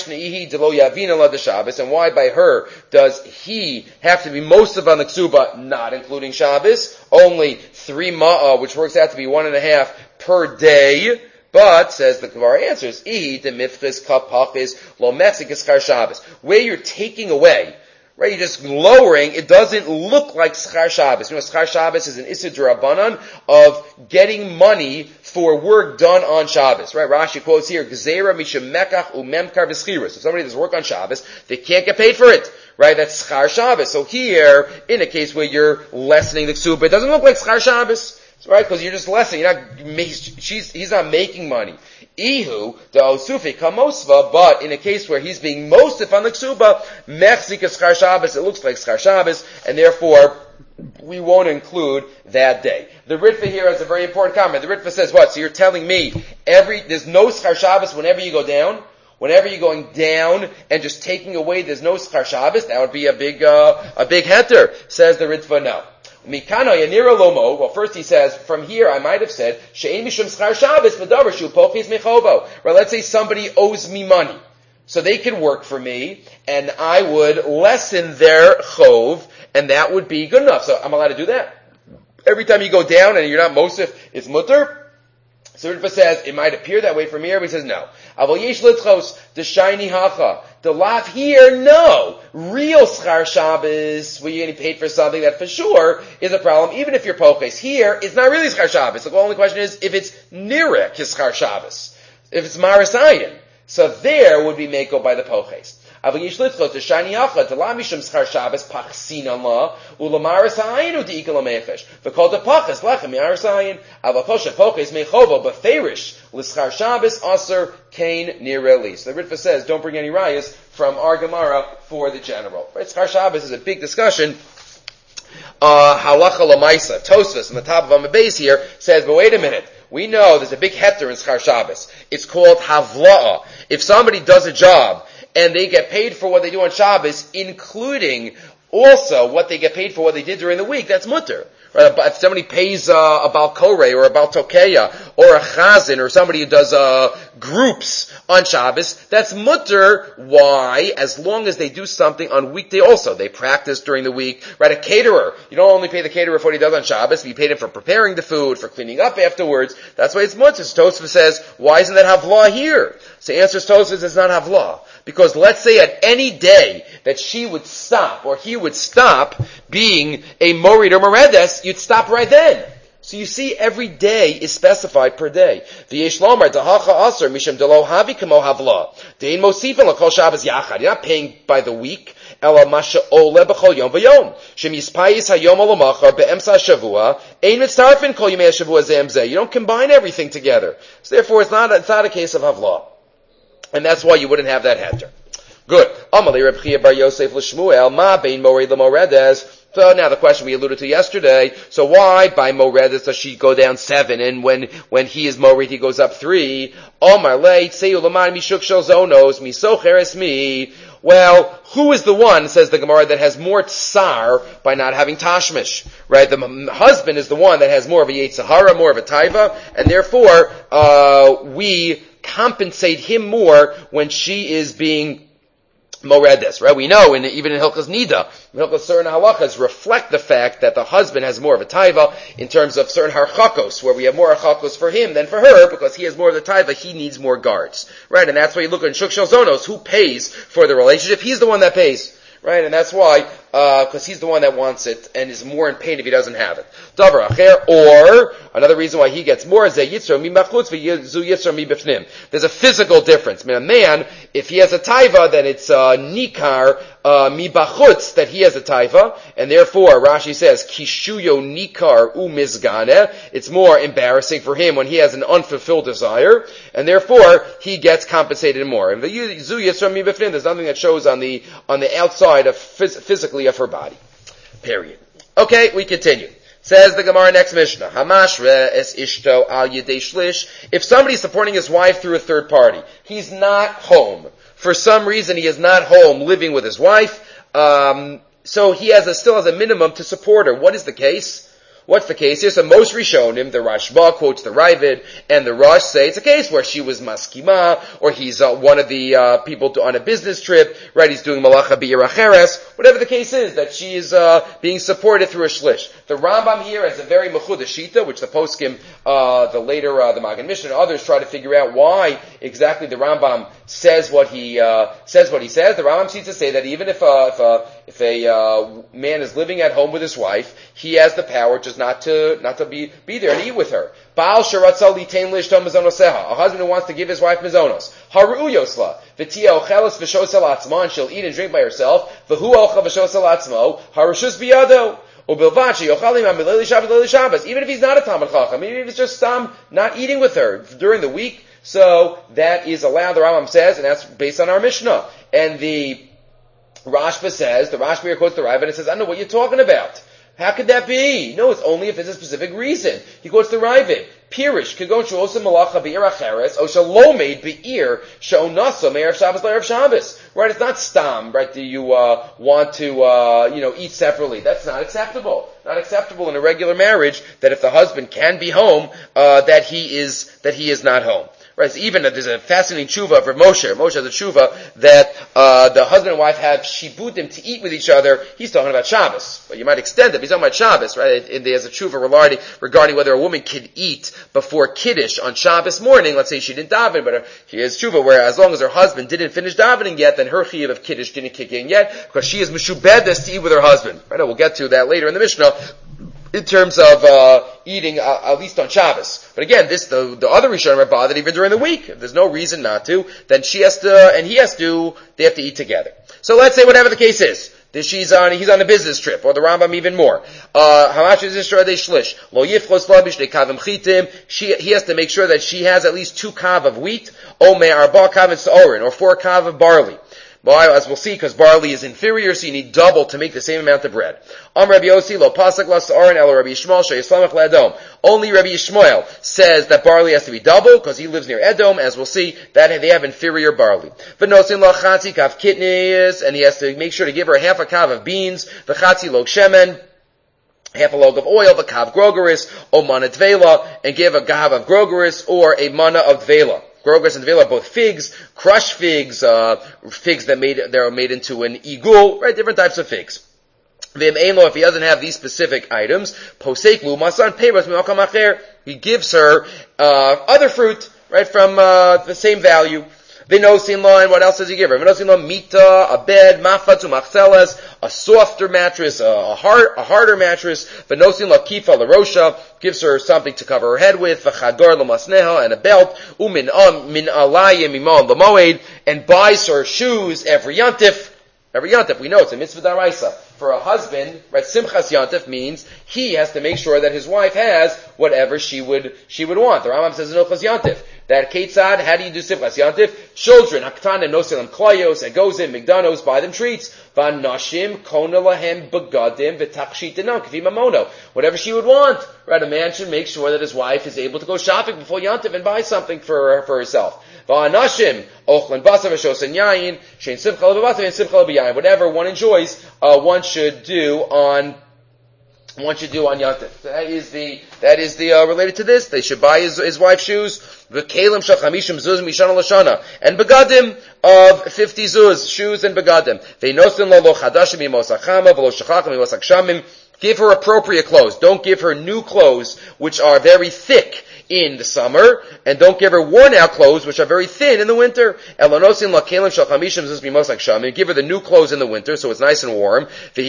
by her does he have to be Mosef on the Ksuba, not including Shabbos? Only 3 ma'ah, which works out to be 1.5 per day. But, says the Gemara answers, where you're taking away, right, you're just lowering, it doesn't look like Schar Shabbos. You know, Schar Shabbos is an Issa D'Rabbanan of getting money for work done on Shabbos, right? Rashi quotes here, Gzeira Misham Mekach Umemkar V'Schiras. If somebody does work on Shabbos, they can't get paid for it, right? That's Schar Shabbos. So here, in a case where you're lessening the Ksuba, it doesn't look like Schar Shabbos. Right, because you're just lessening. He's not making money. Ihu the osufi kamosva, but in a case where he's being mosif on the ksuba, mechzik schar Shabbos, it looks like schar Shabbos, and therefore we won't include that day. The Ritva here has a very important comment. The Ritva says what? So you're telling me there's no schar Shabbos whenever you go down? Whenever you're going down and just taking away, there's no schar Shabbos? That would be a big heter. Says the Ritva, no. Well, first he says, from here I might have said, right, let's say somebody owes me money. So they can work for me, and I would lessen their chov, and that would be good enough. So I'm allowed to do that. Every time you go down and you're not mosif, it's mutter. So Ritva says, it might appear that way from here, but he says no. The lav here, no. Real schar Shabbos, where you're getting paid for something that for sure is a problem, even if you're poches. Here, it's not really schar Shabbos. The only question is if it's nirek is schar Shabbos. If it's marasayin. So there would be meko by the poches. So the Ritva says, don't bring any rayas from our Gemara for the general. Right? Schar Shabbos is a big discussion. Halacha lamaisa. Tosfos on the top of Amabez here says, but wait a minute. We know there's a big heter in Schar Shabbos. It's called havla'a. If somebody does a job, and they get paid for what they do on Shabbos, including also what they get paid for what they did during the week, that's mutter. Right? If somebody pays a Baal Koreh or a Baal Tokeya or a Chazan or somebody who does groups on Shabbos, that's mutter. Why? As long as they do something on weekday also. They practice during the week. Right? A caterer, you don't only pay the caterer for what he does on Shabbos, but you pay him for preparing the food, for cleaning up afterwards. That's why it's mutter. So Tosfos says, why isn't that havlah here? So answers Tosfos, it's not havlah. Because let's say at any day that she would stop, or he would stop being a morid or moredes, you'd stop right then. So you see, every day is specified per day. V'yesh lomar dahacha aser misham delo havi kamo havla. Dein mosifin l'kol Shabbos yachad. You're not paying by the week. Ela masha ole b'chol yom v'yom. Shem yispayis hayom olamacha be'emsa shavua. Ein mitzarfin kol yomei shavua zemzeh. You don't combine everything together. So therefore, it's not a case of havla. And that's why you wouldn't have that heter. Good. Amalei Reb Chia bar Yosef l'Shmuel ma bein mored l'moredes. So now the question we alluded to yesterday. So why by moredes does she go down 7, and when he is mored he goes up 3? Omar lei tzeu l'man mishuk shel zonos misocher es mi. Well, who is the one, says the Gemara, that has more tsar by not having tashmish? Right? The husband is the one that has more of a yetzahara, more of a taiva, and therefore we compensate him more when she is being moredes, right? We know even in Hilchos Nida, Hilchos certain halachas reflect the fact that the husband has more of a taiva in terms of certain harchakos, where we have more harchakos for him than for her, because he has more of the taiva, he needs more guards, right? And that's why you look at Shuk Shel Zonos, who pays for the relationship? He's the one that pays. Right, and that's why, because he's the one that wants it and is more in pain if he doesn't have it. Davar acher, or another reason why he gets more is that yitzro mi machutz v'yizu yitzro mi b'fnim. There's a physical difference. I mean, a man, if he has a taiva, then it's nikar mi bachutz that he has a taiva, and therefore Rashi says kishuyo nikar u mizgane. It's more embarrassing for him when he has an unfulfilled desire, and therefore he gets compensated more. And the yizu yitzro mi b'fnim, there's nothing that shows on the outside of physically of her body. Period. Okay, we continue. Says the Gemara next Mishnah. Hamashre es ishto al yedei shlish. If somebody's supporting his wife through a third party, he's not home. For some reason he is not home living with his wife, so he still has a minimum to support her. What is the case? What's the case here? So most Rishonim, the Rashba quotes the Ravid, and the Rosh say it's a case where she was maskima, or he's one of the people on a business trip, right? He's doing malacha bi'ir acheres, whatever the case is, that she is being supported through a shlish. The Rambam here has a very mechudah shita, which the poskim, the Magen Mishnah and others try to figure out why exactly the Rambam says what he says. The Rambam seems to say that even if a man is living at home with his wife, he has the power just not to be there and eat with her. Baal sheratzah litain lishto mizonoseha, a husband who wants to give his wife mizonos. Haru yosla v'tia ochelas v'shosel atzmo, and she'll eat and drink by herself. V'hu ocha v'shosel atzmo harushus biyado. Even if he's not a Talmid Chacham, maybe if he's just not eating with her during the week, so that is allowed, the Rambam says, and that's based on our Mishnah. And the Rashba says, the Rashba here quotes the Rav, and it says, I don't know what you're talking about. How could that be? No, it's only if there's a specific reason. He quotes the Ravid. Pirish, kagon shuosa malacha be'ir acheres, o shalomed be'ir sha'onasa me'erev Shabbos le'erev Shabbos. Right, it's not stam, right, do you want to, eat separately. That's not acceptable. Not acceptable in a regular marriage, that if the husband can be home, that he is not home. Right, so even there's a fascinating tshuva of Rav Moshe. Moshe has a tshuva that the husband and wife have shibutim to eat with each other. He's talking about Shabbos, but you might extend it. He's talking about Shabbos, right? And there's a tshuva regarding whether a woman can eat before Kiddush on Shabbos morning. Let's say she didn't daven, but she has tshuva where as long as her husband didn't finish davening yet, then her chiyuv of Kiddush didn't kick in yet, because she is mishubedes to eat with her husband. Right? We'll get to that later in the Mishnah, in terms of eating at least on Shabbos. But again, the other Rishonim are bothered even during the week. If there's no reason not to, then she has to, and he has to, they have to eat together. So let's say whatever the case is, that he's on a business trip, or the Rambam even more. How much is this shlish? Lo yifchos labish de kavim chitim. He has to make sure that she has at least 2 kav of wheat, o me arba kav sa'orin, or 4 kav of barley. Well, as we'll see, because barley is inferior, so you need double to make the same amount of bread. Rabbi Yossi lo pasak lasa'arin el Rabbi Yishmael sheyislamach le'edom. Only Rabbi Yishmael says that barley has to be double, because he lives near Edom. As we'll see, that they have inferior barley. V'nosin lo chatzi kav kitnis, and he has to make sure to give her half a kav of beans. V'chatzi lo shemen, half a log of oil, the kav grogeris, o mana tvela, and give a kav of grogeris, or a mana of tvela. Grogeris and Tvela are both figs, crushed figs, figs that are made into an igul, right? Different types of figs. If he doesn't have these specific items, poseklu masan peiros mi'makam acher, he gives her other fruit, right, from the same value. V'nosin lo, and what else does he give her? V'nosin lo mita, a bed, mafat u'machzeles, a softer mattress, a harder mattress. V'nosin lo kifa l'rosha, gives her something to cover her head with. V'chador l'masneha, and a belt. U'min min alayim imon l'moed, and buys her shoes every yantif. Every yantif, we know it's a mitzvah daraisa. For a husband, right, simchas yantif means he has to make sure that his wife has whatever she would want. The Rambam says in Ilchos Yantif that Ketzad, how do you do simchas yantif? Children, haktana noselim klayos, egozim, migdanos, buy them treats. Vanashim kona lahem begadim v'tachshitanon k'vi mamono. Whatever she would want, right? A man should make sure that his wife is able to go shopping before yantif and buy something for herself. V'anashim ochlan basar v'shosen yayin shein simcha lebasar and simcha lebiyayin. Whatever one enjoys, one should do on yantif. That is the related to this. They should buy his wife shoes. V'kelim shel chamishim zuz mishana l'shana, and begadim of 50 zuz, shoes and begadim. Ve'nosin lo chadashim mimos achama v'lo shachachim mimos akshamim. Give her appropriate clothes. Don't give her new clothes which are very thick in the summer, and don't give her worn out clothes which are very thin in the winter. Give her the new clothes in the winter so it's nice and warm.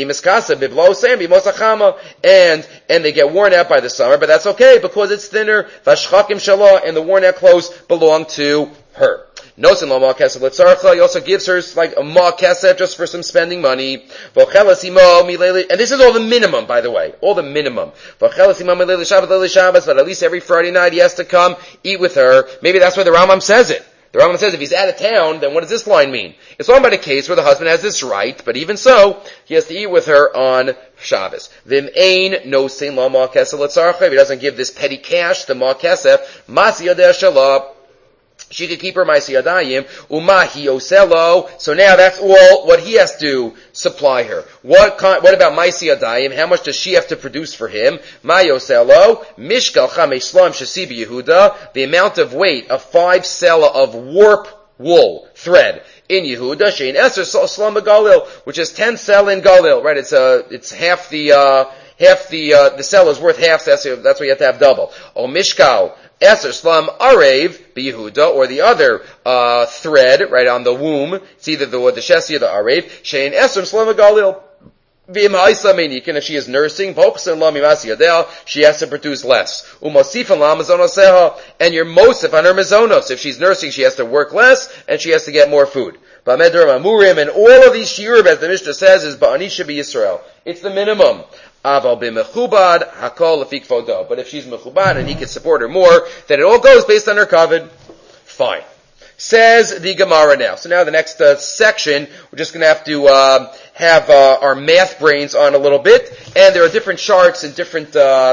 And they get worn out by the summer, but that's okay because it's thinner. And the worn out clothes belong to her. Nosin lo ma'akesef letzarcha. He also gives her like a ma'akesef just for some spending money. And this is all the minimum, by the way, all the minimum. But at least every Friday night he has to come eat with her. Maybe that's why the Rambam says it. The Rambam says if he's out of town, then what does this line mean? It's talking about a case where the husband has this right, but even so, he has to eat with her on Shabbos. Vim ein nosin lo ma'akesef letzarcha. If he doesn't give this petty cash, the ma'akesef, mas yodeh shalab. She could keep her Maisi Yadayim, Umahi Oselo. So now that's all what he has to supply her. What about Maisi Yadayim? How much does she have to produce for him? Mai Oselo, Mishkal Chamesh Slam Shasibi Yehuda, the amount of weight of 5 sela of warp wool, thread, in Yehuda, Shein Eser Slam Galil, which is 10 sela in Galil, right? It's half the sela is worth half, so that's why you have to have double. O Mishkal, Eser Slam Arev, Yehuda, or the other thread, right, on the womb. It's either the Shesi or the Arev. Shein Eser Slam Galil. If she is nursing, she has to produce less. And you're mosif on her mazonos. If she's nursing, she has to work less, and she has to get more food. And all of these shiurim, as the Mishnah says, is ba'anisha b'Yisrael. It's the minimum. But if she's mechubad and he can support her more, then it all goes based on her kavod. Fine. Says the Gemara now. So now the next section, we're just going to have to have our math brains on a little bit, and there are different charts and different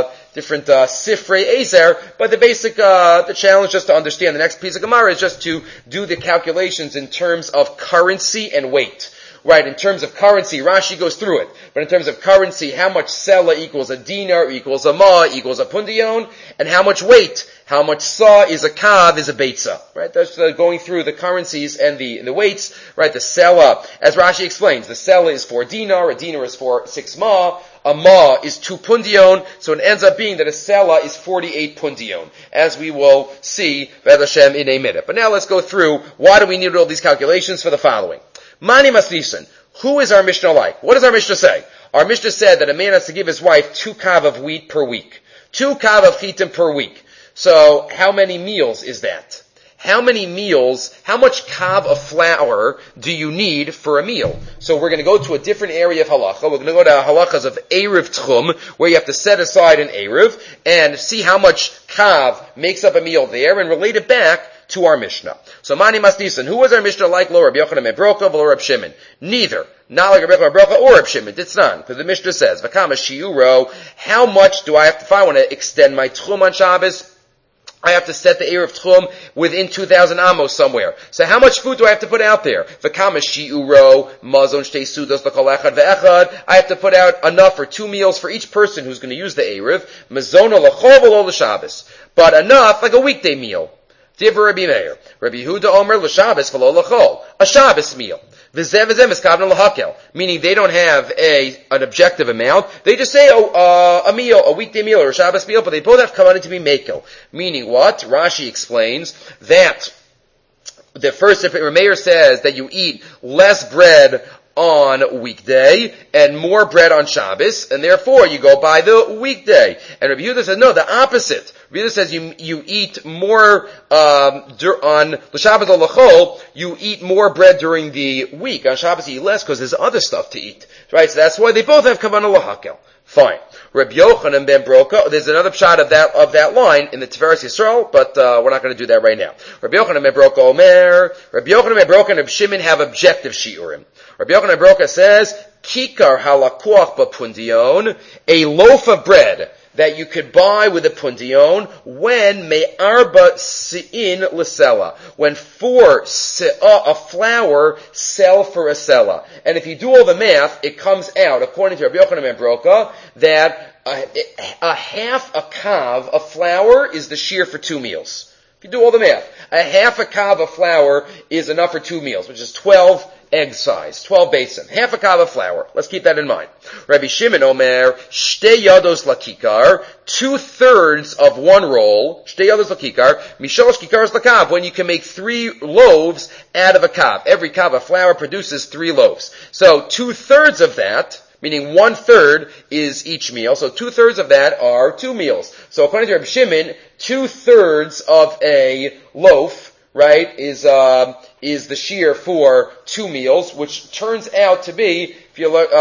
sifrei ezer, but the basic the challenge just to understand the next piece of Gemara is just to do the calculations in terms of currency and weight. Right, in terms of currency, Rashi goes through it. But in terms of currency, how much sela equals a dinar, equals a ma, equals a pundion, and how much weight, how much sa is a kav, is a beitza. Right, that's going through the currencies and the weights. Right, the sela, as Rashi explains, the sela is 4 dinar, a dinar is 6 ma, a ma is 2 pundion, so it ends up being that a sela is 48 pundion, as we will see, V'ed Hashem, in a minute. But now let's go through, why do we need all these calculations for the following. Mani Masnisan. Who is our Mishnah like? What does our Mishnah say? Our Mishnah said that a man has to give his wife 2 kav of wheat per week. 2 kav of chitim per week. So, how many meals is that? How much kav of flour do you need for a meal? So we're going to go to a different area of halacha. We're going to go to halachas of Erev Tchum, where you have to set aside an Erev, and see how much kav makes up a meal there, and relate it back to our Mishnah. So Mani Masnisan, who was our Mishnah like? Lo Rabbi Yochanan ben Broka, v'lo Rab Shimon. Neither. Not like Rabbi Yochanan ben Broka or Rab Shimon. It's none. Because the Mishnah says, V'kama shiuro, how much do I have to, if I want to extend my Tchum on Shabbos, I have to set the Erev Tchum within 2,000 amos somewhere. So how much food do I have to put out there? V'kama shiuro, mazon shtei sudos l'kol echad ve'echad. I have to put out enough for 2 meals for each person who's going to use the Erev. Mazona l'chol v'lo l'Shabbos. But enough, like a weekday meal. Divrei Rabbi Meir. Rabbi Yehuda Omer l'Shabbos v'lo l'chol. A Shabbos meal. V'zeh v'zeh miskavna l'hakel. Meaning they don't have an objective amount. They just say a meal, a weekday meal or a Shabbos meal, but they both have kavanah to be mekel. Meaning what? Rashi explains that the first, if Meir says that you eat less bread on weekday and more bread on Shabbos, and therefore you go by the weekday. And Rabbi Yehuda says, no, the opposite. Rabbi Yehuda says you eat more on the Shabbos or L'chol, you eat more bread during the week. On Shabbos you eat less because there's other stuff to eat. Right? So that's why they both have kavanah l'hakel. Fine. Rabbi Yochanan ben Broka, there's another shot of that line in the Tiferes Yisrael, but we're not going to do that right now. Rabbi Yochanan ben Broka Omer, Rabbi Yochanan ben Broka and Rabbi Shimon have objective shiurim. Rabbi Yochanan ben Broka says, Kikar halakuach b'pundion, a loaf of bread that you could buy with a pundion when me'arba se'in l'sela, when 4 se'ah of flour sell for a sela. And if you do all the math, it comes out, according to Rabbi Yochanan ben Broka, that a half a kav of flour is the shear for 2 meals. If you do all the math, a half a kav of flour is enough for 2 meals, which is 12 egg size, 12 basin, half a kav of flour. Let's keep that in mind. Rabbi Shimon Omer, shtei yados lakikar, 2/3 of 1 roll, shtei yados lakikar, mishalosh kikaros lakav, when you can make 3 loaves out of a kav. Every kav of flour produces 3 loaves. So 2/3 of that, meaning 1/3 is each meal, so 2/3 of that are 2 meals. So according to Rabbi Shimon, 2/3 of a loaf, right, is the shear for 2 meals, which turns out to be if you look,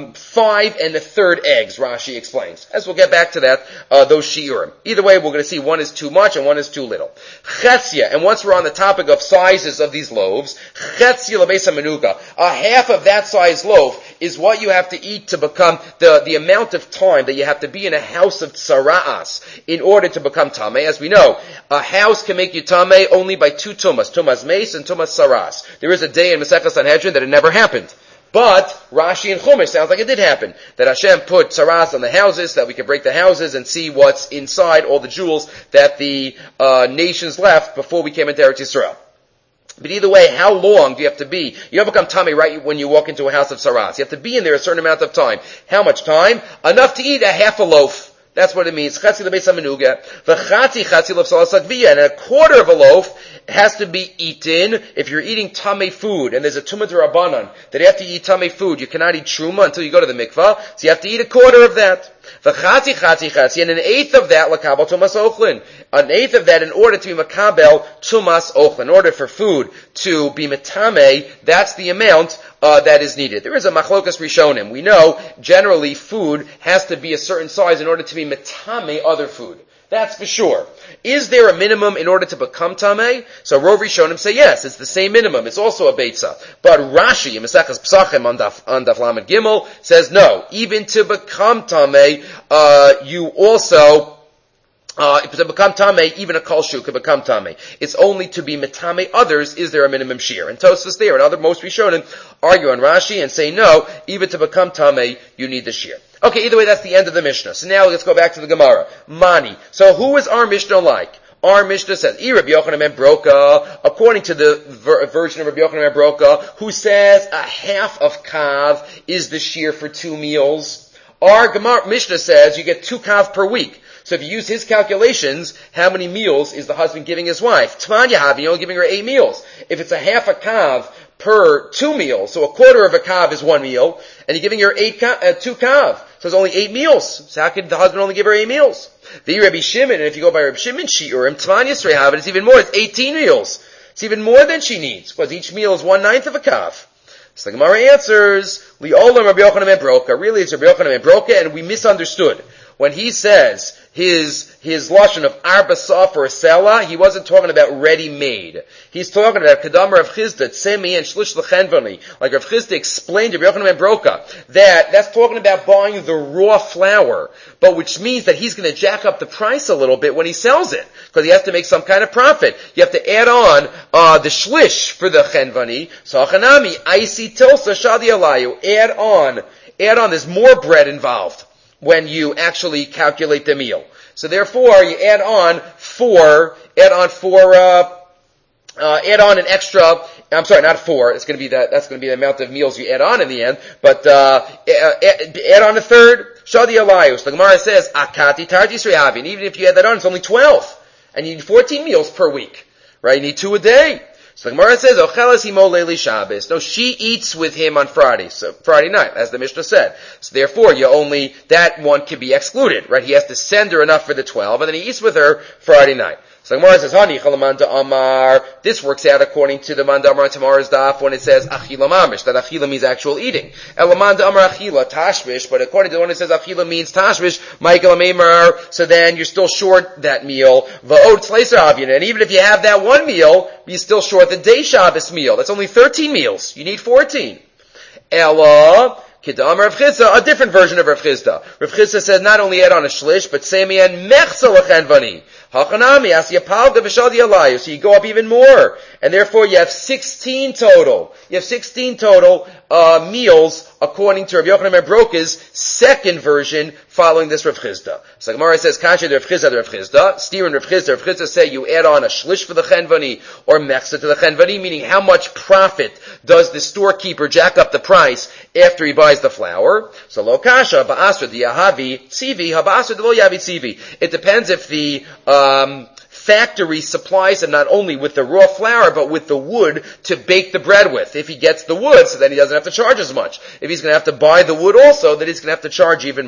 5 1/3 eggs, Rashi explains. As we'll get back to that, those shiurim. Either way, we're going to see one is too much and one is too little. Chetzia, and once we're on the topic of sizes of these loaves, chetzia lebeis hamenuga, a half of that size loaf is what you have to eat to become the amount of time that you have to be in a house of tsara'as in order to become tameh. As we know, a house can make you tameh only by 2 tumas, tumas meis and tumas saras. There is a day in Masechah Sanhedrin that it never happened. But Rashi and Chumash sounds like it did happen. That Hashem put saras on the houses, that we could break the houses and see what's inside, all the jewels that the nations left before we came into Eretz Yisrael. But either way, how long do you have to be? You don't become tameh right when you walk into a house of saras. You have to be in there a certain amount of time. How much time? Enough to eat a half a loaf. That's what it means. Chatzi lebeis hamenuga, v'chatzi loaf salas hakviya, and a quarter of a loaf has to be eaten. If you're eating tameh food, and there's a tumah d'Rabbanan that you have to eat tameh food, you cannot eat truma until you go to the mikvah, so you have to eat a quarter of that. V'chatzi, and an eighth of that lakabel tumas ochlin. An eighth of that in order to be makabel tumas ochlin. In order for food to be metameh, that's the amount that is needed. There is a machlokas rishonim. We know generally food has to be a certain size in order to be metameh other food. That's for sure. Is there a minimum in order to become tameh? So Rov Rishonim say yes, it's the same minimum. It's also a beitza. But Rashi, in Maseches Pesachim on Daf Lamed Gimel, says no. Even to become tameh, you also to become tameh, even a kol shu could become tameh. It's only to be metameh others is there a minimum shear. And Tosfos there and other most Rishonim argue on Rashi and say no, even to become tameh, you need the shear. Okay, either way, that's the end of the Mishnah. So now let's go back to the Gemara. Mani. So who is our Mishnah like? Our Mishnah says, Rabbi Yochanan ben Broka, according to the version of Rabbi Yochanan ben Broka, who says a half of kav is the shear for 2 meals. Our Mishnah says you get 2 kav per week. So if you use his calculations, how many meals is the husband giving his wife? Tman Yahavi, you're only giving her 8 meals. If it's a half a kav per 2 meals, so a quarter of a kav is 1 meal, and you're giving her 2 kav. So it's only 8 meals. So how could the husband only give her 8 meals? The Rabbi Shimon, and if you go by Rabbi Shimon shiurim, Tman Yisrei have it, it's even more. It's 18 meals. It's even more than she needs, because each meal is 1/9 of a kav. So the Gemara answers, Li'olam Rabbi Yochanan ben Broka. Really, it's Rabbi Yochanan ben Broka, and we misunderstood. When he says his lashon of arba saf or sela, he wasn't talking about ready-made. He's talking about Kedamar of Chisda, Tsemi and Shlish Lechenvani. Like Rav Chisda explained to Rabbi Yochanan ben Broka, that's talking about buying the raw flour, but which means that he's going to jack up the price a little bit when he sells it, because he has to make some kind of profit. You have to add on the shlish for the chenvani. So Achanami, Aisi Tilsa Shadi Alayu. Add on. There's more bread involved when you actually calculate the meal. So therefore, you add on an extra, I'm sorry, not 4, that's going to be the amount of meals you add on in the end, but, add on a third, Shadi Alayus. The Gemara says, Akati Tarti Srihavi, and even if you add that on, it's only 12, and you need 14 meals per week, right? You need 2 a day. So the Gemara says, Ochelas himo leili Shabbos. No, she eats with him on Friday, so Friday night, as the Mishnah said. So therefore, that one can be excluded, right? He has to send her enough for the 12, and then he eats with her Friday night. So the Gemara says, Hani chalamanda amar. This works out according to the Manda Amar tomorrow's daf when it says achila mamish, that achila means actual eating. Elamanda amar achila tashmish, but according to the one that says achila means tashmish, Michael Amar, so then you're still short that meal. Va'od tzleiser avyin, and even if you have that 1 meal, you're still short the day Shabbos meal. That's only 13 meals. You need 14. Ella, Kidam Rav Chisda, a different version of Rav Chisda. Rav Chisda says not only add on a shlish, but semi and mechza lechenvani. Hachanami, asiyapalga v'shadi alayu. So you go up even more. And therefore you have 16 total. You have 16 total, meals according to Rabbi Yochanan ben Broka's second version following this Rav Chisda. So Gemara says, Kasha de Rav Chisda, Steer and Rav Chisda say you add on a shlish for the chenvani or mechza to the chenvani, meaning how much profit does the storekeeper jack up the price after he buys the flour? So lo kasha, ba'asra di yahavi tzivi, haba'asra di lo yahavi tzivi. It depends if the, factory supplies him not only with the raw flour, but with the wood to bake the bread with. If he gets the wood, so then he doesn't have to charge as much. If he's going to have to buy the wood also, then he's going to have to charge even more.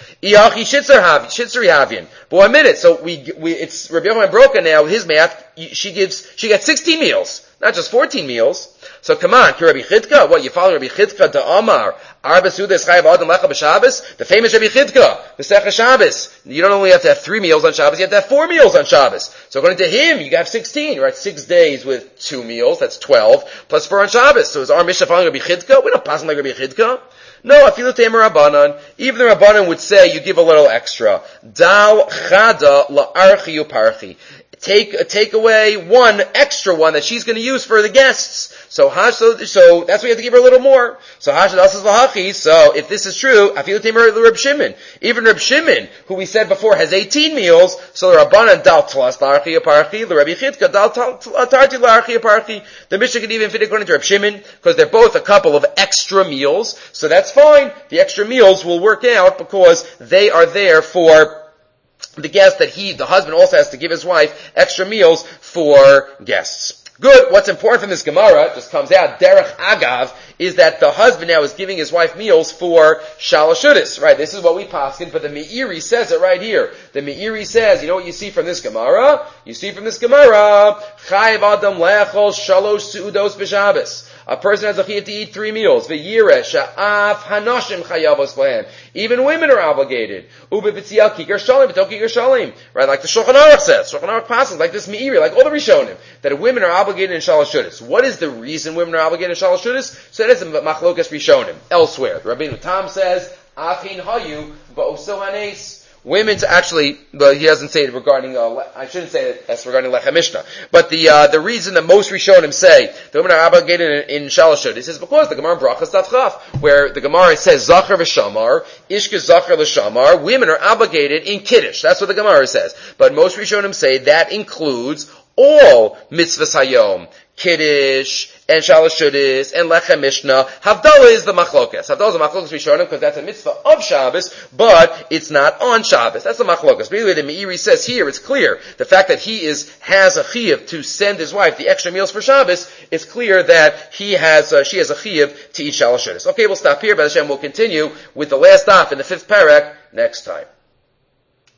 Iachi shitzari havin. But 1 minute. So it's Rabbi Yochanan Broka now, with his math, she gets 16 meals, not just 14 meals. So come on, Rabbi Chidka, what, you follow Rabbi Chidka to Amar, Arba Sudas Chayav Adam Lecha B'Shabbos? The famous Rabbi Chidka, B'Secha Shabbos. You don't only have to have 3 meals on Shabbos, you have to have 4 meals on Shabbos. So according to him, you have 16, right? 6 days with 2 meals, that's 12, plus 4 on Shabbos. So is our Mishnah following Rabbi Chidka? We don't pass him like Rabbi Chidka. No, afilu temer Rabbanan. Even the Rabbanan would say you give a little extra. Dal chada la'archi uparchi. Take away one extra one that she's going to use for the guests. So that's why you have to give her a little more. So so if this is true, afilu temer Reb Shimon. Even Reb Shimon, who we said before has 18 meals, so the Rabbanan dal tlas la'archi uparchi, the Rabbi Chidka dal tarti la'archi uparchi. The Mishnah could even fit according to Reb Shimon, because they're both a couple of extra meals, so that's fine. The extra meals will work out because they are there for the guest that the husband also has to give his wife extra meals for guests. Good. What's important from this Gemara, just comes out, Derech Agav, is that the husband now is giving his wife meals for Shalosh Shudas. Right, this is what we paskin, but the Meiri says it right here. The Meiri says, you know what you see from this Gemara? You see from this Gemara, Chayav Adam Lechol Shalosh Su'udos B'Shabbos. A person has a chiyuv to eat 3 meals. V'yireh sha'af hanashim chayavos lehem. Even women are obligated. U'bebitziel kikar shalim, b'tok kikar shalim. Right, like the Shulchan Aruch says. Shulchan Aruch passes, like this Meiri, like all the Rishonim, that women are obligated in Shalosh Shudas. What is the reason women are obligated in Shalosh Shudas? So that is Machlokas Rishonim. Elsewhere, Rabbeinu Tam says, Afin hayu ba'oso hanes. Women's actually, but he doesn't say it regarding, I shouldn't say it as regarding Lechem Mishnah. But the reason that most Rishonim say the women are obligated in Shalosh Shudas is because the Gemara in Brachas Daf Chaf, v'here the Gemara says, Zachar v'shamar, Ishka Zachar l'shamar, women are obligated in Kiddush. That's what the Gemara says. But most Rishonim say that includes all mitzvahs hayom, Kiddush, and Shalosh Shudas, and Lechem Mishnah. Havdalah is the Machlokas. Havdalah is the Machlokas Rishonim, because that's a mitzvah of Shabbos, but it's not on Shabbos. That's the Machlokas. But anyway, the Meiri says here, it's clear, the fact that he has a chiyuv to send his wife the extra meals for Shabbos, it's clear that she has a chiyuv to eat Shalosh Shudas. Okay, we'll stop here, but Hashem will continue with the last daf in the 5th parak next time.